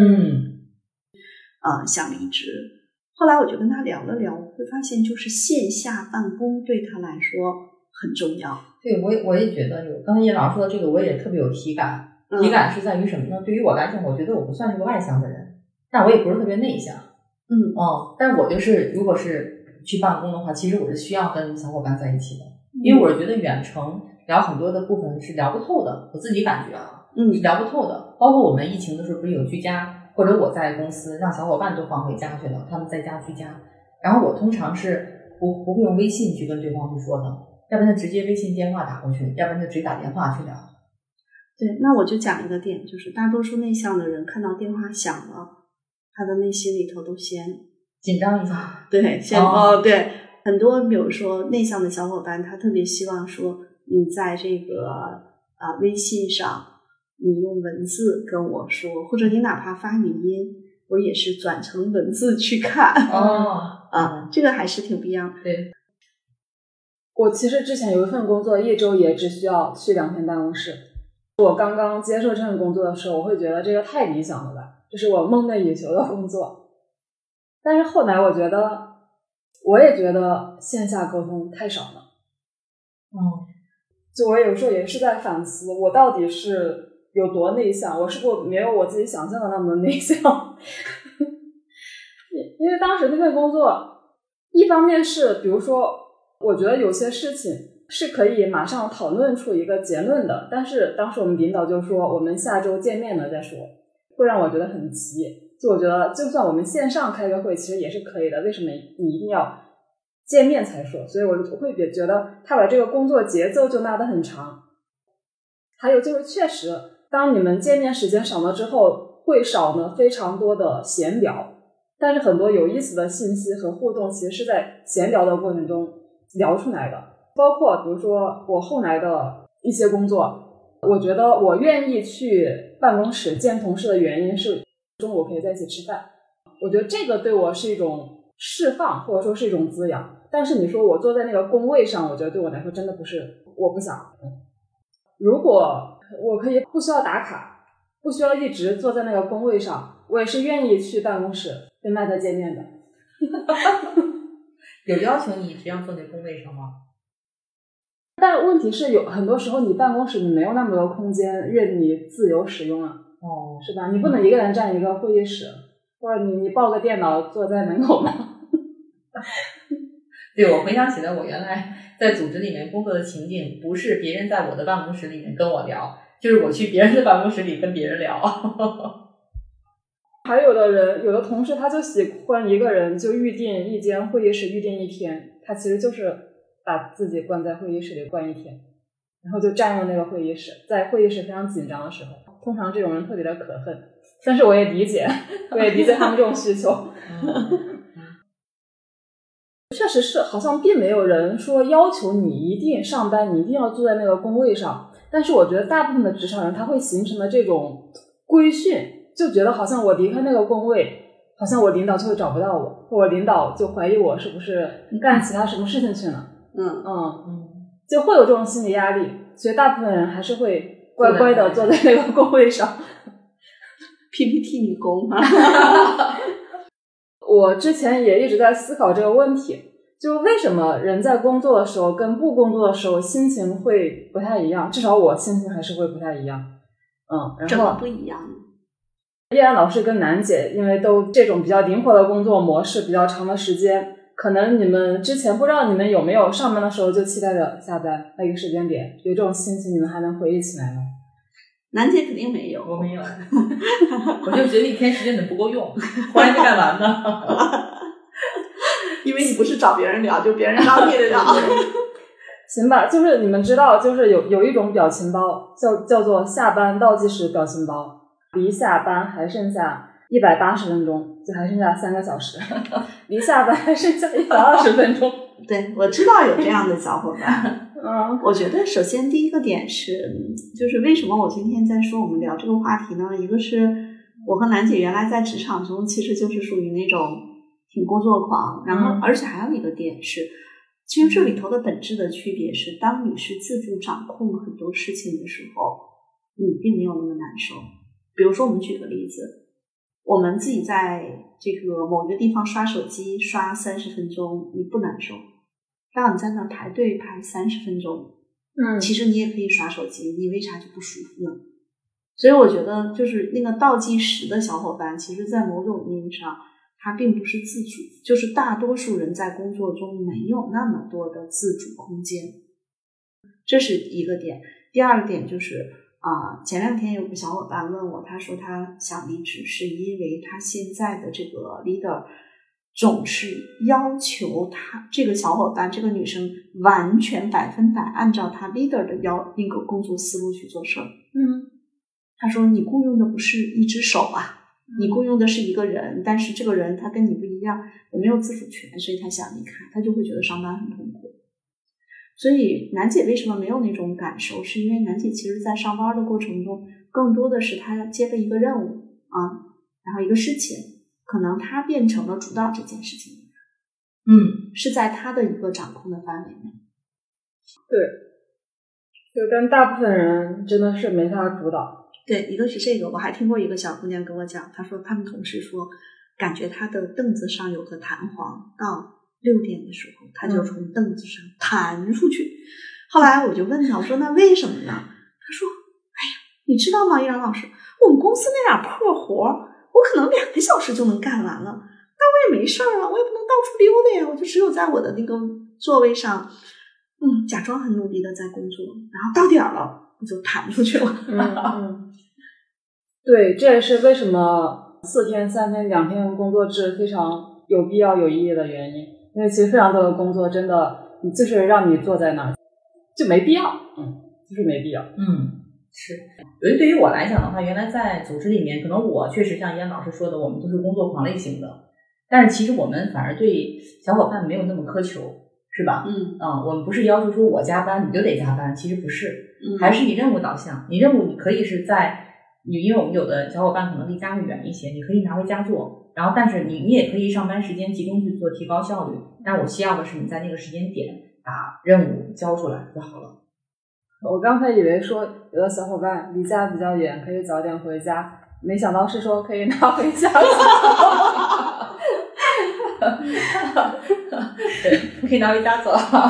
Speaker 1: 想离职。后来我就跟他聊了聊，会发现就是线下办公对他来说很重要。
Speaker 3: 对，我也觉得刚才叶老师说的这个我也特别有体感。体感是在于什么呢？对于我来讲，我觉得我不算是个外向的人，但我也不是特别内向。但是我就是如果是去办公的话，其实我是需要跟小伙伴在一起的，因为我是觉得远程聊很多的部分是聊不透的，我自己感觉是聊不透的。包括我们疫情的时候不是有居家，或者我在公司让小伙伴都放回家去了，他们在家居家，然后我通常是不会用微信去跟对方去说的，要不然就直接微信电话打过去，要不然就直接打电话去聊。
Speaker 1: 对，那我就讲一个点，就是大多数内向的人看到电话响了，他的内心里头都先
Speaker 3: 紧张一下。
Speaker 1: 对，对，很多比如说内向的小伙伴，他特别希望说你在这个微信上你用文字跟我说，或者你哪怕发语音，我也是转成文字去看。这个还是挺不一样的。
Speaker 3: 对，
Speaker 2: 我其实之前有一份工作，1周也只需要去2天办公室， 我刚刚接受这份工作的时候，我会觉得这个太理想了吧，这是我梦寐以求的工作。但是后来我也觉得线下沟通太少了。就我有时候也是在反思，我到底是有多内向，我是不是没有我自己想象的那么内向。因为当时这份工作，一方面是比如说我觉得有些事情是可以马上讨论出一个结论的，但是当时我们领导就说我们下周见面了再说，会让我觉得很急。就我觉得就算我们线上开个会其实也是可以的，为什么你一定要见面才说？所以我会觉得他把这个工作节奏就拉得很长。还有就是确实当你们见面时间少了之后，会少了非常多的闲聊，但是很多有意思的信息和互动其实是在闲聊的过程中聊出来的。包括比如说我后来的一些工作，我觉得我愿意去办公室见同事的原因是中午可以在一起吃饭，我觉得这个对我是一种释放，或者说是一种滋养。但是你说我坐在那个工位上，我觉得对我来说真的不是，我不想。如果我可以不需要打卡，不需要一直坐在那个工位上，我也是愿意去办公室跟大家见面的。
Speaker 3: 有要求你这样坐在工位上吗？
Speaker 2: 但问题是有很多时候你办公室你没有那么多空间任你自由使用啊，是吧？你不能一个人占一个会议室，或者你抱个电脑坐在门口嘛。
Speaker 3: 对，我回想起来我原来在组织里面工作的情景，不是别人在我的办公室里面跟我聊，就是我去别人的办公室里跟别人聊。
Speaker 2: 还有的同事他就喜欢一个人就预定一间会议室预定一天，他其实就是把自己关在会议室里关一天，然后就占用那个会议室，在会议室非常紧张的时候，通常这种人特别的可恨，但是我也理解他们这种需求。确实是好像并没有人说要求你一定上班你一定要坐在那个工位上，但是我觉得大部分的职场人他会形成的这种规训，就觉得好像我离开那个工位，好像我领导就会找不到我，或者领导就怀疑我是不是干其他什么事情去了。就会有这种心理压力，所以大部分人还是会乖乖的坐在那个工位上。
Speaker 1: PPT 女工。
Speaker 2: 我之前也一直在思考这个问题，就为什么人在工作的时候跟不工作的时候心情会不太一样，至少我心情还是会不太一样。然后
Speaker 1: 怎么不一样？
Speaker 2: 叶然老师跟楠姐因为都这种比较灵活的工作模式比较长的时间，可能你们之前不知道你们有没有上班的时候就期待着下班那个时间点，有这种心情你们还能回忆起来吗？
Speaker 1: 楠姐肯定没有。
Speaker 3: 我没有。我就觉得一天时间怎么不够用，活还没干完呢。
Speaker 1: 因为你不是找别人聊，就别人找你聊。
Speaker 2: 行吧，就是你们知道就是有一种表情包叫做下班倒计时表情包，离下班还剩下180分钟，就还剩下3个小时。离下班还剩下120分钟。
Speaker 1: 对，我知道有这样的小伙伴。我觉得首先第一个点是，就是为什么我今天在说我们聊这个话题呢？一个是我和楠姐原来在职场中其实就是属于那种挺工作狂，然后而且还有一个点是，其实这里头的本质的区别是，当你是自主掌控很多事情的时候，你并没有那么难受。比如说我们举个例子，我们自己在这个某一个地方刷手机刷30分钟，你不难受。让你在那排队排30分钟，其实你也可以刷手机，你为啥就不舒服呢？所以我觉得就是那个倒计时的小伙伴，其实在某种意义上他并不是自主，就是大多数人在工作中没有那么多的自主空间，这是一个点。第二个点就是前2天有个小伙伴问我，他说他想离职是因为他现在的这个 leader总是要求他这个小伙伴这个女生完全100%按照他 leader 的那个工作思路去做事儿。他说你雇佣的不是一只手啊，你雇佣的是一个人，但是这个人他跟你不一样，也没有自主权，所以他想离开，他就会觉得上班很痛苦。所以楠姐为什么没有那种感受，是因为楠姐其实在上班的过程中更多的是她接了一个任务然后一个事情可能他变成了主导这件事情，是在他的一个掌控的范围内。
Speaker 2: 对， 就但大部分人真的是没法主导。
Speaker 1: 对，一个是这个，我还听过一个小姑娘跟我讲，她说他们同事说感觉她的凳子上有个弹簧，到6点的时候她就从凳子上弹出去。后来我就问她，我说那为什么呢？她说哎呀，你知道吗，依然老师，我们公司那点破活我可能2个小时就能干完了，那我也没事啊，我也不能到处溜达呀，我就只有在我的那个座位上假装很努力的在工作，然后到点了我就弹出去了。
Speaker 2: 对，这也是为什么4天、3天、2天工作制非常有必要、有意义的原因。因为其实非常多的工作真的，你就是让你坐在那儿，就没必要，就是没必要。
Speaker 3: 是。对于我来讲的话，原来在组织里面，可能我确实像燕老师说的，我们都是工作狂类型的，但是其实我们反而对小伙伴没有那么苛求，是吧？我们不是要求说我加班你就得加班，其实不是，还是以任务导向。你任务你可以是因为我们有的小伙伴可能离家会远一些，你可以拿回家做，然后但是你也可以上班时间集中去做，提高效率。但我需要的是你在那个时间点把任务交出来就好了。
Speaker 2: 我刚才以为说有的小伙伴离家比较远，可以早点回家，没想到是说可以拿回家
Speaker 3: 对，可以拿回家走。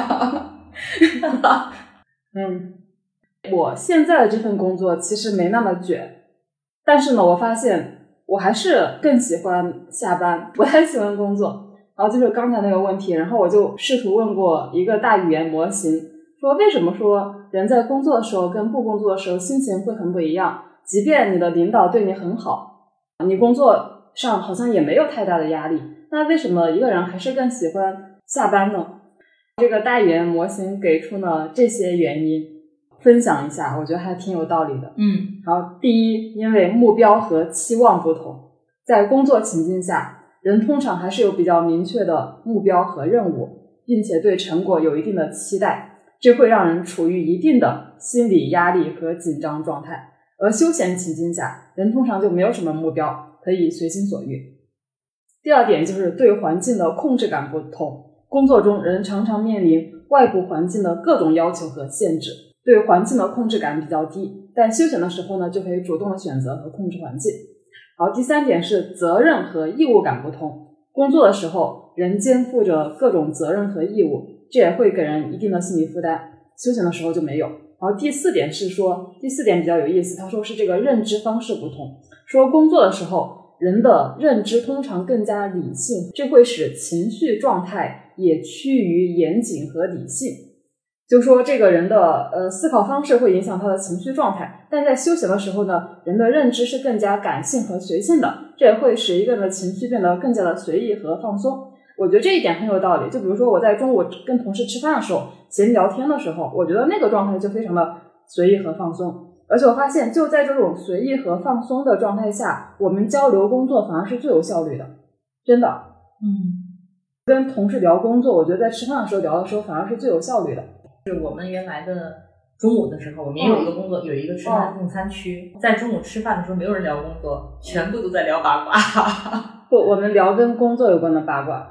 Speaker 2: 我现在的这份工作其实没那么卷，但是呢，我发现我还是更喜欢下班，不太喜欢工作。然后就是刚才那个问题，然后我就试图问过一个大语言模型，说为什么说人在工作的时候跟不工作的时候心情会很不一样，即便你的领导对你很好，你工作上好像也没有太大的压力，那为什么一个人还是更喜欢下班呢？这个大语言模型给出了这些原因，分享一下，我觉得还挺有道理的。然后第一，因为目标和期望不同，在工作情境下，人通常还是有比较明确的目标和任务，并且对成果有一定的期待，这会让人处于一定的心理压力和紧张状态。而休闲情境下，人通常就没有什么目标，可以随心所欲。第二点就是对环境的控制感不同，工作中人常常面临外部环境的各种要求和限制，对环境的控制感比较低，但休闲的时候呢，就可以主动的选择和控制环境。好，第三点是责任和义务感不同，工作的时候人肩负着各种责任和义务，这也会给人一定的心理负担，休闲的时候就没有。然后第四点比较有意思，他说是这个认知方式不同，说工作的时候人的认知通常更加理性，这会使情绪状态也趋于严谨和理性，就说这个人的思考方式会影响他的情绪状态，但在休闲的时候呢，人的认知是更加感性和随性的，这也会使一个人的情绪变得更加的随意和放松。我觉得这一点很有道理，就比如说我在中午跟同事吃饭的时候，闲聊天的时候，我觉得那个状态就非常的随意和放松。而且我发现就在这种随意和放松的状态下，我们交流工作反而是最有效率的，真的。跟同事聊工作，我觉得在吃饭的时候聊的时候反而是最有效率的。
Speaker 3: 是我们原来的中午的时候，我们也有一个工作，有一个吃饭用餐区，在中午吃饭的时候没有人聊工作，全部都在聊八卦。
Speaker 2: 不，我们聊跟工作有关的八卦。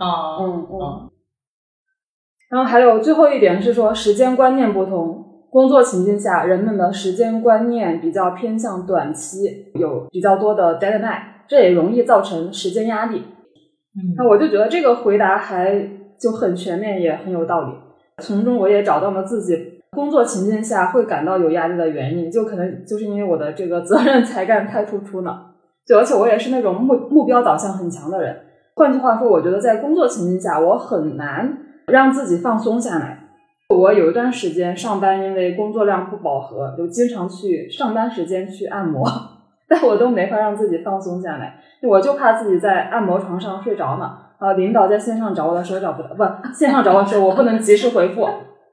Speaker 2: 然后还有最后一点是说时间观念不同，工作情境下人们的时间观念比较偏向短期，有比较多的 deadline， 这也容易造成时间压力。那我就觉得这个回答还就很全面，也很有道理。从中我也找到了自己工作情境下会感到有压力的原因，就可能就是因为我的这个责任才干太突出呢。就而且我也是那种目标导向很强的人。换句话说，我觉得在工作情境下我很难让自己放松下来。我有一段时间上班因为工作量不饱和，就经常去上班时间去按摩，但我都没法让自己放松下来，我就怕自己在按摩床上睡着呢。领导在线上找我的时候线上找我的时候我不能及时回复。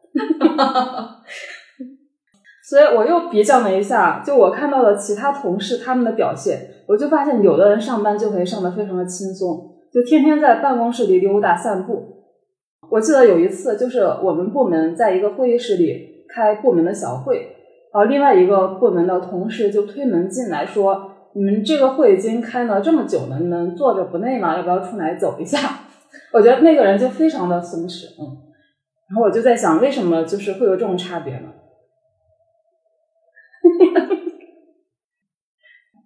Speaker 2: 所以我又比较了一下，就我看到的其他同事他们的表现，我就发现有的人上班就可以上得非常的轻松，就天天在办公室里溜达散步。我记得有一次就是我们部门在一个会议室里开部门的小会，另外一个部门的同事就推门进来说，你们这个会已经开了这么久了，你们坐着不累吗？要不要出来走一下？我觉得那个人就非常的松弛。然后我就在想为什么就是会有这种差别呢？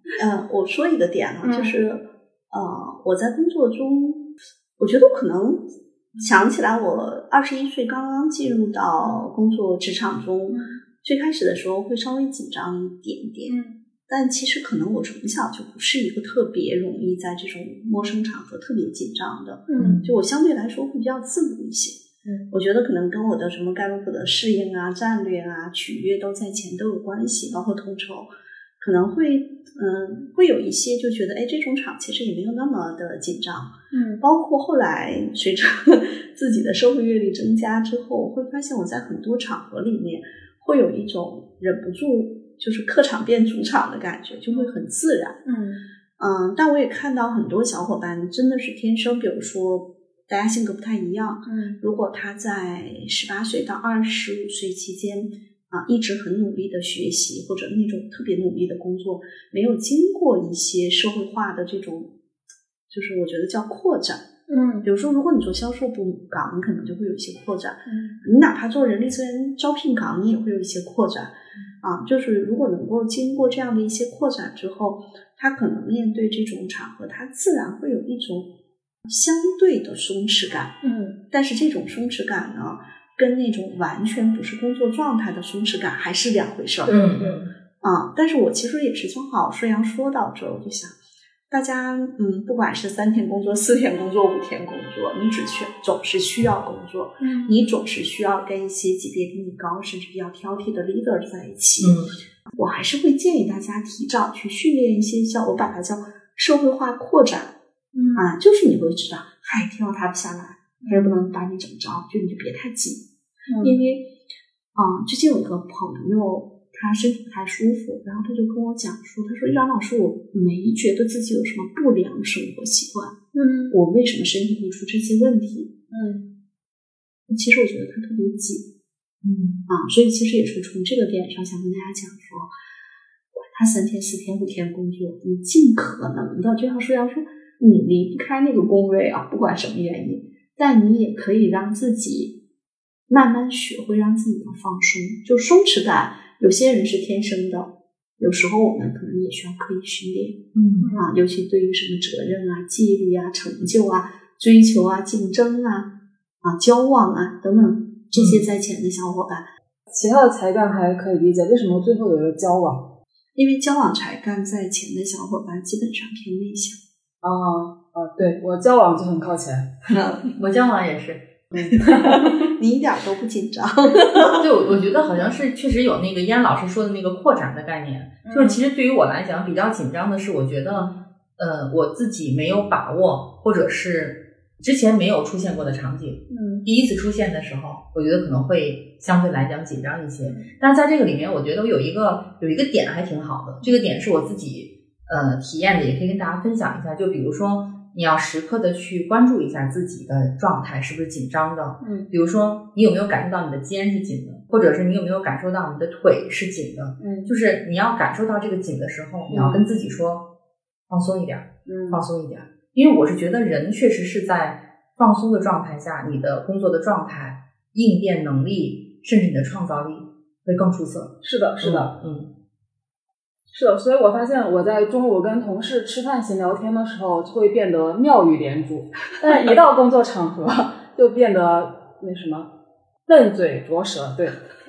Speaker 1: 我说一个点呢，就是我在工作中，我觉得我可能想起来，我21岁刚刚进入到工作职场中，最开始的时候会稍微紧张一点点，但其实可能我从小就不是一个特别容易在这种陌生场合特别紧张的，就我相对来说会比较自如一些。我觉得可能跟我的什么盖洛普的适应啊、战略啊、取悦都在前都有关系，包括统筹，可能会有一些就觉得，这种场其实也没有那么的紧张。包括后来随着自己的社会阅历增加之后，会发现我在很多场合里面会有一种忍不住就是客场变主场的感觉，就会很自然。但我也看到很多小伙伴真的是天生，比如说大家性格不太一样，如果他在18岁到25岁期间一直很努力的学习，或者那种特别努力的工作，没有经过一些社会化的这种，就是我觉得叫扩展。比如说如果你做销售部岗，你可能就会有一些扩展，你哪怕做人力资源招聘岗，你也会有一些扩展就是如果能够经过这样的一些扩展之后，他可能面对这种场合，他自然会有一种相对的松弛感。但是这种松弛感呢，跟那种完全不是工作状态的松弛感还是两回事儿。但是我其实也是正好顺阳说到这儿，我就想大家不管是3天工作、4天工作、5天工作，你总是需要工作，你总是需要跟一些级别比你高甚至比较挑剔的 leader 在一起。我还是会建议大家提早去训练一些我把它叫社会化扩展。就是你会知道天要塌不下来，他又不能把你整着，就你就别太紧。因为最近有一个朋友他身体不太舒服，然后他就跟我讲说，他说杨老师，我没觉得自己有什么不良生活习惯，我为什么身体会出这些问题？其实我觉得他特别紧，所以其实也是从这个点上想跟大家讲说，管他3天、4天、5天工作，你尽可能的，就像说你离不开那个工位不管什么原因，但你也可以让自己慢慢学会让自己的放松，就松弛感。有些人是天生的，有时候我们可能也需要刻意训练。尤其对于什么责任纪律成就追求竞争交往等等这些在前的小伙伴，
Speaker 2: 其他的才干还可以理解，为什么最后有一个交往？
Speaker 1: 因为交往才干在前的小伙伴基本上偏内向。
Speaker 2: 对，我交往就很靠前。
Speaker 3: 我交往也是。
Speaker 1: 你一点都不紧张。
Speaker 3: 对，我觉得好像是确实有那个燕老师说的那个扩展的概念，就是其实对于我来讲比较紧张的是，我觉得我自己没有把握，或者是之前没有出现过的场景，第一次出现的时候，我觉得可能会相对来讲紧张一些。但是在这个里面，我觉得有一个点还挺好的，这个点是我自己体验的，也可以跟大家分享一下。就比如说你要时刻的去关注一下自己的状态是不是紧张的，比如说你有没有感受到你的肩是紧的，或者是你有没有感受到你的腿是紧的，就是你要感受到这个紧的时候，你要跟自己说放松一点，放松一点。因为我是觉得人确实是在放松的状态下，你的工作的状态、应变能力，甚至你的创造力会更出色。
Speaker 2: 是的，是的，是的，所以我发现我在中午跟同事吃饭闲聊天的时候会变得妙语连珠，但一到工作场合就变得那什么笨嘴拙舌。对。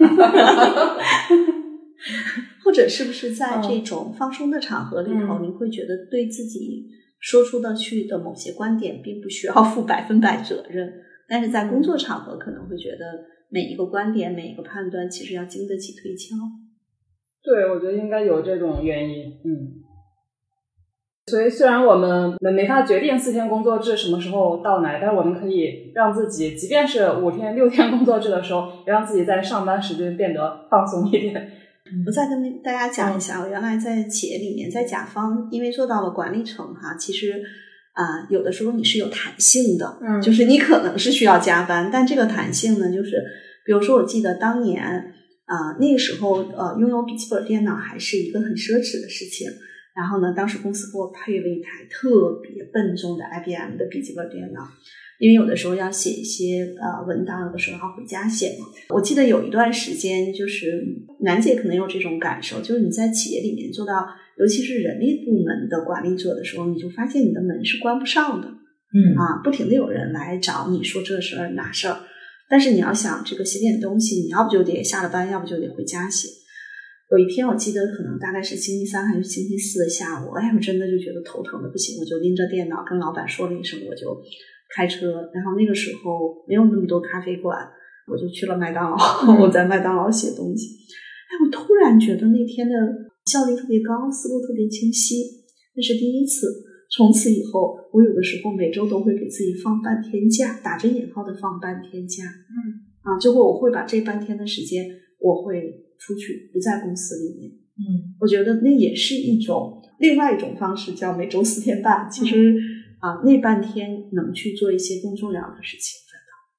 Speaker 1: 或者是不是在这种放松的场合里头，你会觉得对自己说出的去的某些观点并不需要负100%责任，但是在工作场合可能会觉得每一个观点、每一个判断其实要经得起推敲。
Speaker 2: 对，我觉得应该有这种原因。所以虽然我们没法决定4天工作制什么时候到来，但是我们可以让自己即便是5天6天工作制的时候，也让自己在上班时间变得放松一点。
Speaker 1: 我再跟大家讲一下，我原来在企业里面，在甲方因为做到了管理层其实有的时候你是有弹性的，就是你可能是需要加班，但这个弹性呢，就是比如说我记得当年那个时候拥有笔记本电脑还是一个很奢侈的事情，然后呢当时公司给我配了一台特别笨重的 IBM 的笔记本电脑，因为有的时候要写一些文档，有的时候要回家写嘛。我记得有一段时间，就是楠姐可能有这种感受，就是你在企业里面做到尤其是人力部门的管理者的时候，你就发现你的门是关不上的。不停的有人来找你说这事儿那事儿，但是你要想这个写点东西，你要不就得下了班，要不就得回家写。有一天我记得可能大概是星期三还是星期四的下午，我真的就觉得头疼的不行，我就拎着电脑跟老板说了一声，我就开车，然后那个时候没有那么多咖啡馆，我就去了麦当劳，我在麦当劳写东西。我突然觉得那天的效率特别高，思路特别清晰，那是第一次。从此以后，我有的时候每周都会给自己放半天假，打着引号的放半天假。结果我会把这半天的时间，我会出去，不在公司里面。我觉得那也是另外一种方式，叫每周4天半。其实那半天能去做一些更重要的事情。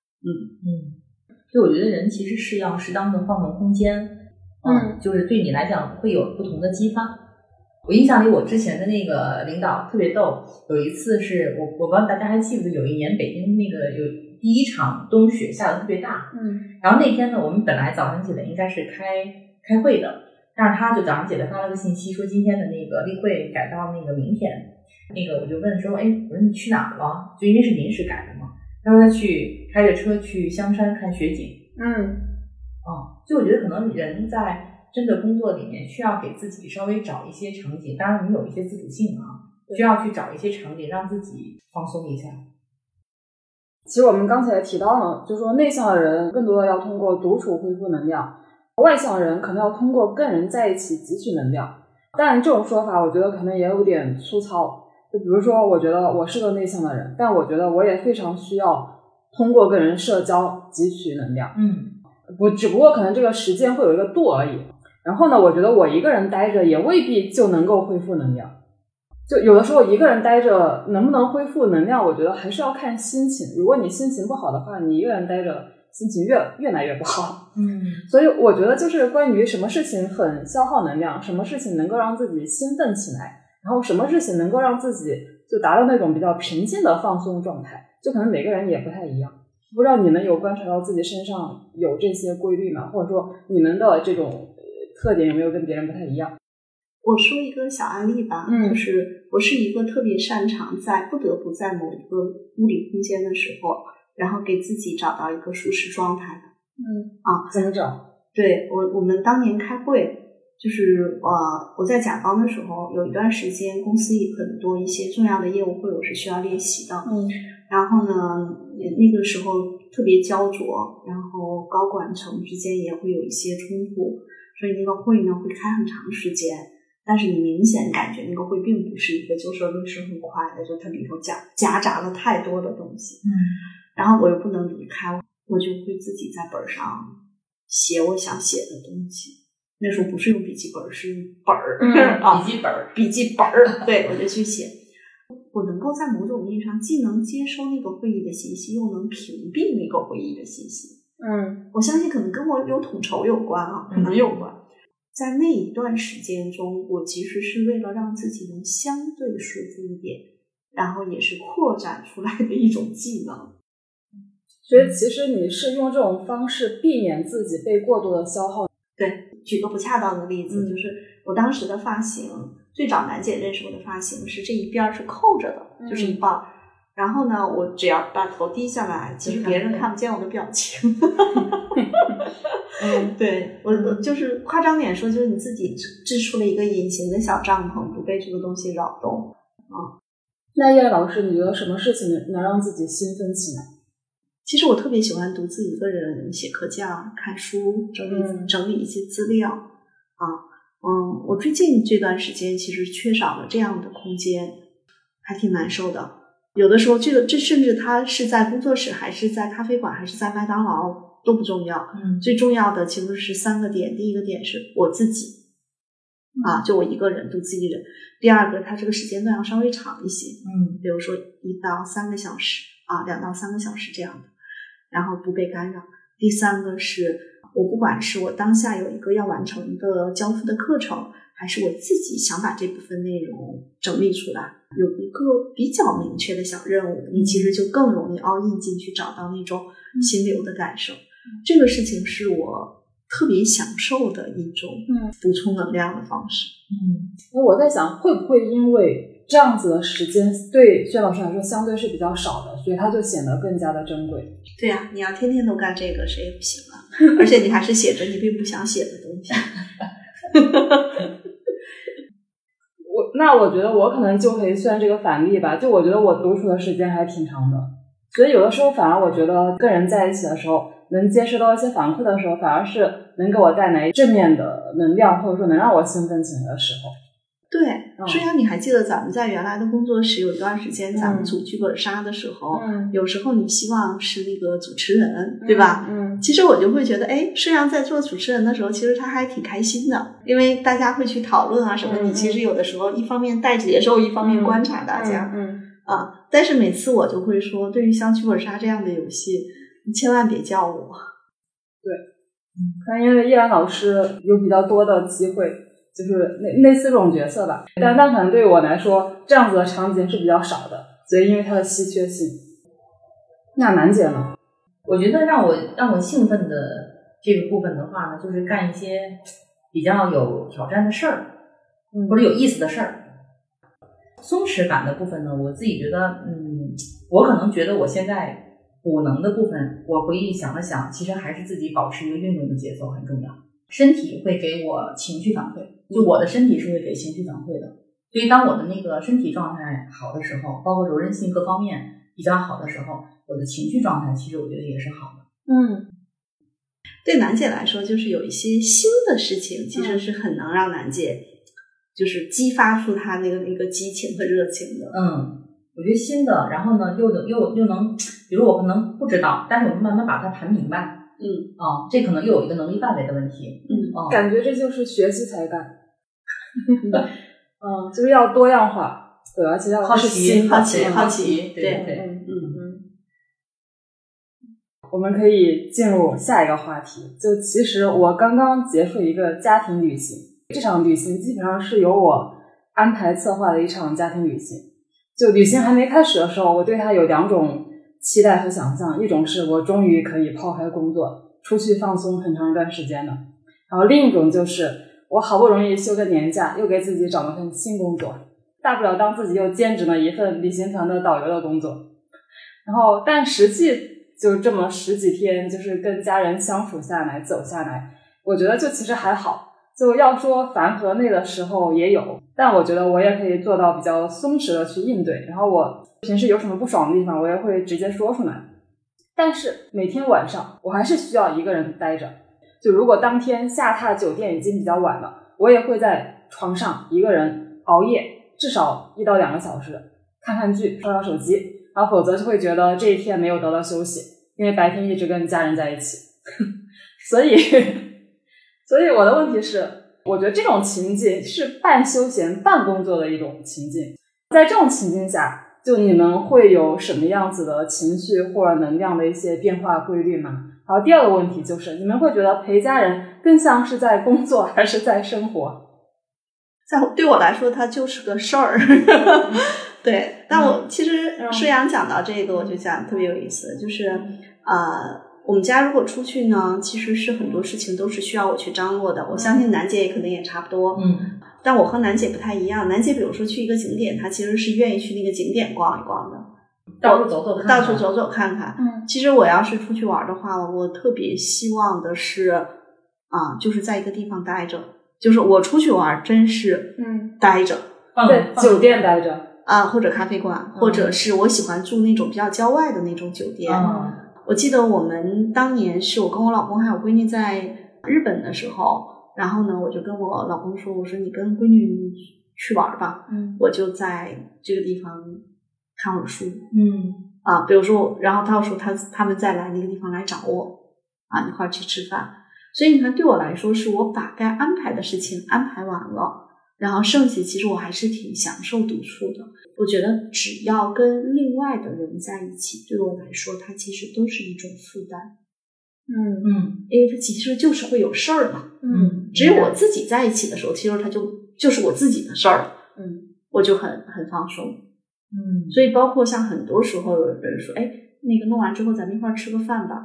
Speaker 3: 所以我觉得人其实是要适当的放纵空间。就是对你来讲会有不同的激发。我印象里我之前的那个领导特别逗，有一次是我不知道大家还记不记得，有一年北京那个有第一场冬雪下得特别大。然后那天呢，我们本来早上起来应该是开会的，但是他就早上起来发了个信息说今天的那个例会改到那个明天。那个我就问说，我说你去哪儿了？就因为是临时改的嘛。他说他去开着车去香山看雪景。就我觉得可能人在真的工作里面需要给自己稍微找一些场景，当然你有一些自主性需要去找一些场景让自己放松一下。
Speaker 2: 其实我们刚才也提到了，就是说内向的人更多的要通过独处恢复能量，外向的人可能要通过跟人在一起汲取能量。但这种说法我觉得可能也有点粗糙，就比如说我觉得我是个内向的人，但我觉得我也非常需要通过跟人社交汲取能量。只不过可能这个时间会有一个度而已。然后呢，我觉得我一个人待着也未必就能够恢复能量。就有的时候一个人待着能不能恢复能量，我觉得还是要看心情。如果你心情不好的话，你一个人待着心情越来越不好。所以我觉得就是关于什么事情很消耗能量，什么事情能够让自己兴奋起来，然后什么事情能够让自己就达到那种比较平静的放松状态，就可能每个人也不太一样。不知道你们有观察到自己身上有这些规律吗？或者说你们的这种特点有没有跟别人不太一样？
Speaker 1: 我说一个小案例吧，就是我是一个特别擅长在不得不在某一个物理空间的时候，然后给自己找到一个舒适状态的。
Speaker 2: 怎么找？
Speaker 1: 对，我们当年开会，就是我在甲方的时候，有一段时间公司有很多一些重要的业务会我是需要练习的。然后呢，那个时候特别焦灼，然后高管层之间也会有一些冲突，所以那个会呢会开很长时间，但是你明显感觉那个会并不是一个就事论事很快的，就它里头夹杂了太多的东西。然后我又不能离开，我就会自己在本上写我想写的东西。那时候不是用笔记本，是用本儿。笔记本儿，对，我就去写。我能够在某种意义上既能接收那个会议的信息，又能屏蔽那个会议的信息。我相信可能跟我有统筹有关可能有关。在那一段时间中，我其实是为了让自己能相对舒服一点，然后也是扩展出来的一种技能。
Speaker 2: 所以其实你是用这种方式避免自己被过度的消耗。
Speaker 1: 对，举个不恰当的例子，就是我当时的发型，最早楠姐认识我的发型是这一边是扣着的，就是一半。然后呢，我只要把头低下来，其实别人看不见我的表情。对，我就是夸张点说，就是你自己织出了一个隐形的小帐篷，不被这个东西扰动。
Speaker 2: 那叶老师，你觉得什么事情能让自己兴奋起来？
Speaker 1: 其实我特别喜欢独自一个人写课件、看书、整理一些资料我最近这段时间其实缺少了这样的空间，还挺难受的。有的时候这甚至它是在工作室，还是在咖啡馆，还是在麦当劳都不重要。最重要的其实是3个点。第一个点是我自己就我一个人独自一人。第二个，它这个时间段要稍微长一些，比如说1到3个小时2到3个小时这样的，然后不被干扰。第三个是我不管是我当下有一个要完成的交付的课程，还是我自己想把这部分内容整理出来，有一个比较明确的小任务，你其实就更容易all in进去，找到那种心流的感受。这个事情是我特别享受的一种补充能量的方式。
Speaker 2: 我在想会不会因为这样子的时间对薛老师来说相对是比较少的，所以它就显得更加的珍贵。
Speaker 1: 对呀，你要天天都干这个谁也不行啊，而且你还是写着你并不想写的东西。
Speaker 2: 我觉得我可能就可以算这个反例吧，就我觉得我独处的时间还挺长的，所以有的时候反而我觉得跟人在一起的时候，能接收到一些反馈的时候，反而是能给我带来正面的能量，或者说能让我兴奋起来的时候。
Speaker 1: 对，虽然你还记得咱们在原来的工作室有一段时间咱们组剧本杀的时候，有时候你希望是那个主持人，对吧？其实我就会觉得施阳在做主持人的时候，其实他还挺开心的，因为大家会去讨论啊什么，你其实有的时候一方面带节奏，一方面观察大家。但是每次我就会说，对于像剧本杀这样的游戏，你千万别叫我。
Speaker 2: 对，可能因为依然老师有比较多的机会，就是类似这种角色吧，但可能对于我来说，这样子的场景是比较少的，所以因为它的稀缺性。那楠姐呢？
Speaker 3: 我觉得让我兴奋的这个部分的话呢，就是干一些比较有挑战的事儿，或者有意思的事儿。松弛感的部分呢，我自己觉得，我可能觉得我现在补能的部分，我回忆想了想，其实还是自己保持一个运动的节奏很重要。身体会给我情绪反馈，就我的身体是会给情绪反馈的，所以当我的那个身体状态好的时候，包括柔韧性各方面比较好的时候，我的情绪状态其实我觉得也是好的。
Speaker 1: 对楠姐来说，就是有一些新的事情其实是很能让楠姐就是激发出她那个激情和热情的。
Speaker 3: 我觉得新的，然后呢又能，比如我可能不知道，但是我们慢慢把它盘明白。这可能又有一个能力范围的问题。
Speaker 2: 感觉这就是学习才干。就是要多样化，对，而且要
Speaker 3: 好奇，
Speaker 2: 对。我们可以进入下一个话题。就其实我刚刚结束一个家庭旅行，这场旅行基本上是由我安排策划的一场家庭旅行。就旅行还没开始的时候，我对它有两种期待和想象，一种是我终于可以抛开工作出去放松很长一段时间了，然后另一种就是我好不容易休个年假，又给自己找了份新工作，大不了当自己又兼职了一份旅行团的导游的工作。然后但实际就这么十几天，就是跟家人相处下来走下来，我觉得就其实还好，就要说烦和累的时候也有，但我觉得我也可以做到比较松弛的去应对，然后我平时有什么不爽的地方我也会直接说出来。但是每天晚上我还是需要一个人待着，就如果当天下榻酒店已经比较晚了，我也会在床上一个人熬夜至少1到2个小时，看看剧刷刷手机，然后否则就会觉得这一天没有得到休息，因为白天一直跟家人在一起。所以我的问题是，我觉得这种情境是半休闲半工作的一种情境。在这种情境下，就你们会有什么样子的情绪或者能量的一些变化规律吗？然后第二个问题就是，你们会觉得陪家人更像是在工作还是在生活？
Speaker 1: 对我来说它就是个事儿。对，但我其实舒阳讲到这个我就讲特别有意思，就是我们家如果出去呢，其实是很多事情都是需要我去张罗的，我相信楠姐也可能也差不多。但我和楠姐不太一样，楠姐比如说去一个景点，她其实是愿意去那个景点逛一逛的，
Speaker 3: 到处走走看看，
Speaker 1: 到处走走看看。其实我要是出去玩的话，我特别希望的是就是在一个地方待着，就是我出去玩真是待着，
Speaker 2: 在酒店待着
Speaker 1: 或者咖啡馆，或者是我喜欢住那种比较郊外的那种酒店。我记得我们当年是我跟我老公还有闺女在日本的时候，然后呢我就跟我老公说，我说你跟闺女去玩吧，我就在这个地方看会儿书。比如说然后到时候他们再来那个地方来找我一块儿去吃饭。所以你看对我来说，是我把该安排的事情安排完了，然后剩下其实我还是挺享受独处的。我觉得只要跟另外的人在一起，对我来说它其实都是一种负担。因为它其实就是会有事儿嘛。只有我自己在一起的时候，其实它就是我自己的事儿。我就很放松。所以包括像很多时候有人说，那个弄完之后咱们一块儿吃个饭吧，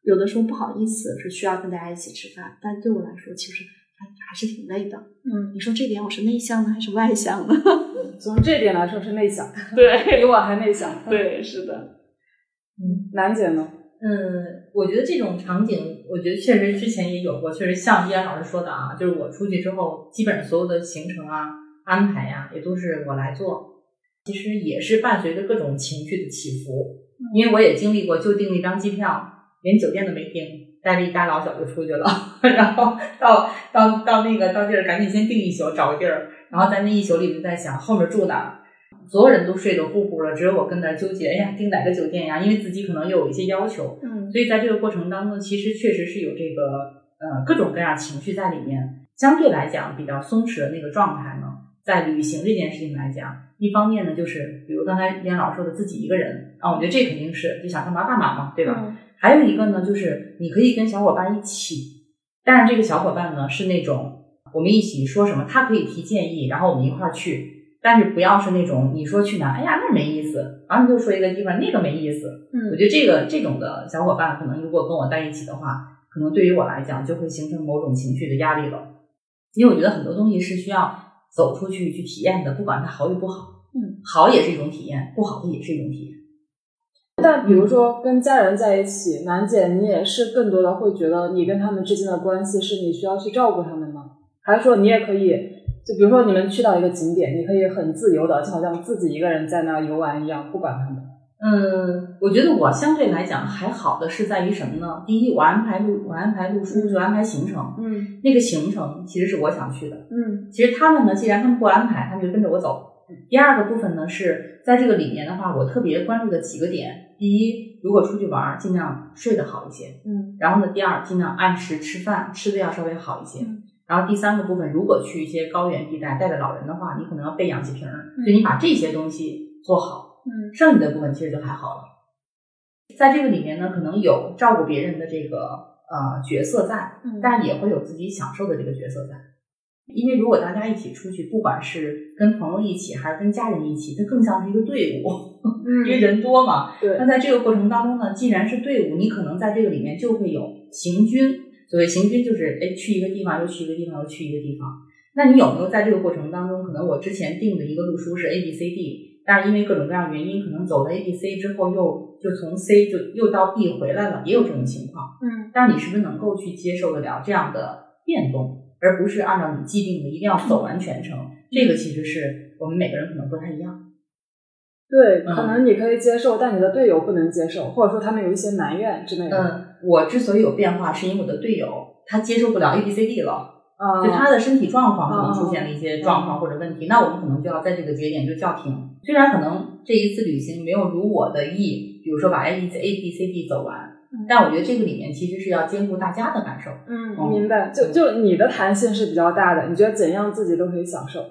Speaker 1: 有的时候不好意思是需要跟大家一起吃饭，但对我来说其实还是挺累的。你说这点我是内向呢还是外向呢？
Speaker 2: 从这点来说是内向，
Speaker 1: 对，
Speaker 2: 比我还内向。
Speaker 1: 对，是的。
Speaker 2: 楠姐呢？
Speaker 3: 我觉得这种场景，我觉得确实之前也有过，确实像依然老师说的啊，就是我出去之后，基本上所有的行程啊、安排呀，也都是我来做。其实也是伴随着各种情绪的起伏，因为我也经历过，就订了一张机票，连酒店都没订，带了一大老小就出去了，然后到那个到地儿赶紧先订一宿，找个地儿，然后在那一宿里就在想后面住哪儿。所有人都睡得呼呼了，只有我跟那儿纠结，哎呀，订哪个酒店呀？因为自己可能又有一些要求，所以在这个过程当中，其实确实是有这个各种各样情绪在里面。相对来讲，比较松弛的那个状态呢，在旅行这件事情来讲，一方面呢，就是比如刚才连老师说的自己一个人啊，我觉得这肯定是就想干嘛干嘛嘛，对吧？还有一个呢，就是你可以跟小伙伴一起，但是这个小伙伴呢是那种我们一起说什么，他可以提建议，然后我们一块儿去。但是不要是那种你说去哪，哎呀那没意思，然后你就说一个地方那个没意思。我觉得这种的小伙伴，可能如果跟我在一起的话，可能对于我来讲就会形成某种情绪的压力了。因为我觉得很多东西是需要走出去去体验的，不管它好与不好。好也是一种体验，不好的也是一种体验。
Speaker 2: 但比如说跟家人在一起，楠姐你也是更多的会觉得你跟他们之间的关系是你需要去照顾他们吗？还是说你也可以就比如说你们去到一个景点，你可以很自由的就好像自己一个人在那游玩一样，不管他们？
Speaker 3: 我觉得我相对来讲还好的是在于什么呢？第一，我安排路书，就安排行程。那个行程其实是我想去的。其实他们呢，既然他们不安排，他们就跟着我走。第二个部分呢，是在这个里面的话，我特别关注的几个点。第一，如果出去玩，尽量睡得好一些。然后呢，第二，尽量按时吃饭，吃的要稍微好一些。然后第三个部分，如果去一些高原地带带着老人的话，你可能要备氧气瓶，所以你把这些东西做好，剩下的部分其实就还好了。在这个里面呢，可能有照顾别人的这个角色在，但也会有自己享受的这个角色在。因为如果大家一起出去，不管是跟朋友一起还是跟家人一起，它更像是一个队伍，因为人多嘛。那在这个过程当中呢，既然是队伍，你可能在这个里面就会有行军。所谓行军就是去一个地方又去一个地方又去一个地方。那你有没有在这个过程当中，可能我之前定的一个路书是 ABCD， 但是因为各种各样原因，可能走了 ABC 之后就从 C 就又到 B 回来了，也有这种情况。但你是不是能够去接受得了这样的变动，而不是按照你既定的一定要走完全程？这个其实是我们每个人可能不太一样。
Speaker 2: 对，可能你可以接受，但你的队友不能接受，或者说他们有一些埋怨之类的。
Speaker 3: 我之所以有变化，是因为我的队友他接受不了 ABCD 了，就他的身体状况可能出现了一些状况或者问题，那我们可能就要在这个节点就叫停。虽然可能这一次旅行没有如我的意，比如说把 ABCD 走完，但我觉得这个里面其实是要兼顾大家的感受。
Speaker 2: 明白。就你的弹性是比较大的，你觉得怎样自己都可以享受。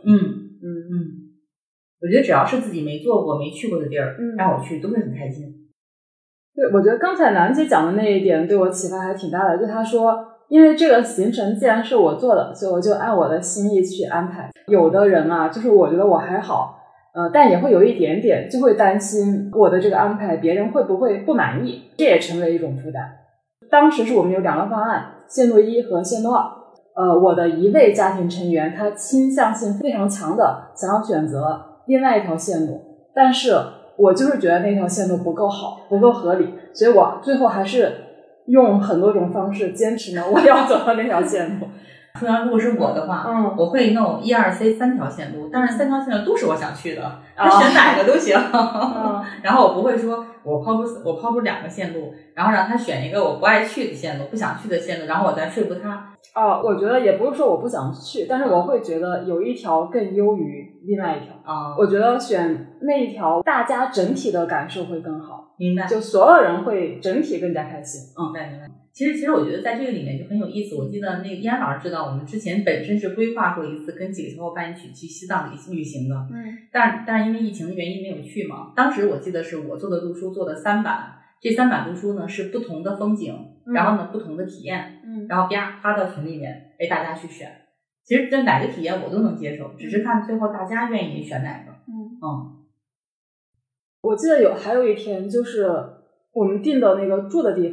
Speaker 3: 我觉得只要是自己没做过没去过的地儿，让我去都会很开心。
Speaker 2: 对，我觉得刚才楠姐讲的那一点对我启发还挺大的，就她说因为这个行程既然是我做的，所以我就按我的心意去安排。有的人啊，就是我觉得我还好，但也会有一点点就会担心我的这个安排别人会不会不满意，这也成为一种负担。当时是我们有两个方案，线路1和线路2。我的一位家庭成员他倾向性非常强的想要选择另外一条线路，但是我就是觉得那条线路不够好，不够合理，所以我最后还是用很多种方式坚持呢我要走到那条线路。
Speaker 3: 如果是我的话，我会弄1、2、C 3条线路，当然3条线路都是我想去的，选哪个都行。然后我不会说我抛出2个线路，然后让他选一个我不爱去的线路，不想去的线路，然后我再说服他。
Speaker 2: 我觉得也不是说我不想去，但是我会觉得有一条更优于另外一条。我觉得选那一条大家整体的感受会更好。
Speaker 3: 明白。
Speaker 2: 就所有人会整体更加开心。
Speaker 3: 明白。其实我觉得在这个里面就很有意思。我记得那个依然老师知道，我们之前本身是规划过一次跟几个小伙伴一起去西藏旅行的。但是因为疫情的原因没有去嘛。当时我记得是我做的路书做的3版，这3版路书呢是不同的风景，然后呢不同的体验，然后啪发到群里面，大家去选。其实这哪个体验我都能接受，只是看最后大家愿意选哪个。
Speaker 2: 我记得还有一天就是我们订的那个住的地方，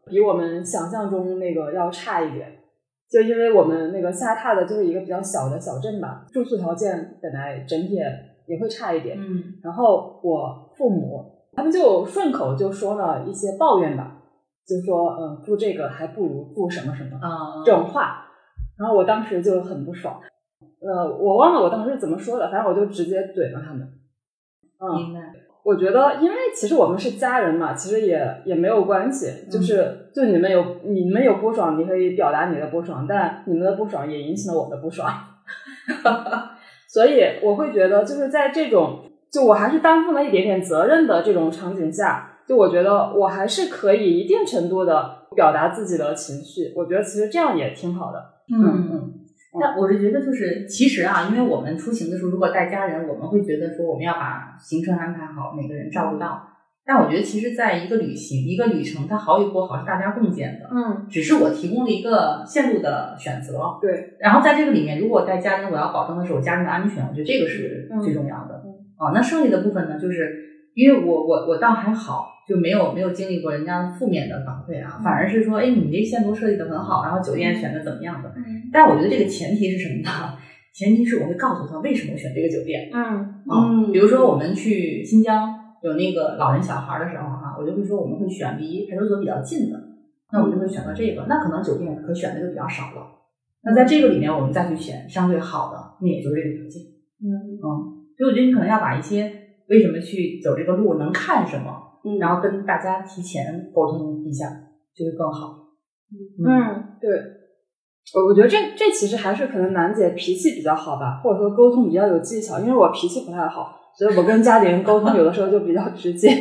Speaker 2: 比我们想象中那个要差一点。就因为我们那个下榻的就是一个比较小的小镇吧，住宿条件本来整体也会差一点。然后我父母他们就顺口就说了一些抱怨吧，就说住这个还不如住什么什么这种话。然后我当时就很不爽，我忘了我当时是怎么说的，反正我就直接怼了他们。
Speaker 3: 明白。
Speaker 2: 我觉得因为其实我们是家人嘛，其实也没有关系，就你们有不爽，你可以表达你的不爽，但你们的不爽也引起了我的不爽。所以我会觉得就是在这种就我还是担负了一点点责任的这种场景下，就我觉得我还是可以一定程度的表达自己的情绪，我觉得其实这样也挺好的。
Speaker 3: 那我是觉得就是其实啊，因为我们出行的时候如果带家人，我们会觉得说我们要把行程安排好，每个人照顾到，但我觉得其实在一个旅行一个旅程它好与不好是大家共建的，只是我提供了一个线路的选择。
Speaker 2: 对，
Speaker 3: 然后在这个里面如果带家人，我要保证的是我家人的安全，我觉得这个是最重要的。那剩下的部分呢，就是因为我倒还好，就没有经历过人家负面的反馈啊，反而是说你这个线路设计的很好，然后酒店选的怎么样的。但我觉得这个前提是什么呢？前提是我会告诉他为什么选这个酒店。比如说我们去新疆有那个老人小孩的时候我就会说我们会选离派出所比较近的，那我就会选择这个，那可能酒店可选的就比较少了。那在这个里面我们再去选相对好的，那也就是这个条件。所以我觉得你可能要把一些为什么去走这个路，能看什么，然后跟大家提前沟通一下，就会更好。
Speaker 2: 对，我觉得这其实还是可能楠姐脾气比较好吧，或者说沟通比较有技巧，因为我脾气不太好，所以我跟家里人沟通有的时候就比较直接。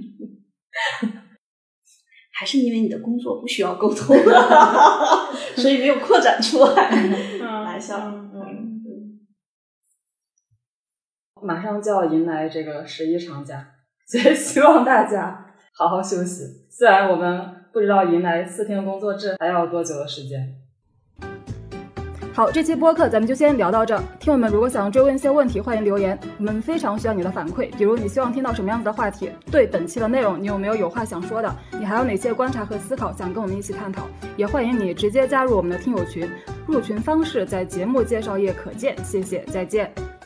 Speaker 1: 还是因为你的工作不需要沟通所以没有扩展出来。来笑。
Speaker 2: 马上就要迎来这个11长假，所以希望大家好好休息，虽然我们不知道迎来4天工作制还要多久的时间。好，这期播客咱们就先聊到这儿。听友们如果想追问一些问题，欢迎留言，我们非常需要你的反馈，比如你希望听到什么样子的话题，对本期的内容你有没有话想说的，你还有哪些观察和思考想跟我们一起探讨，也欢迎你直接加入我们的听友群，入群方式在节目介绍页可见。谢谢，再见。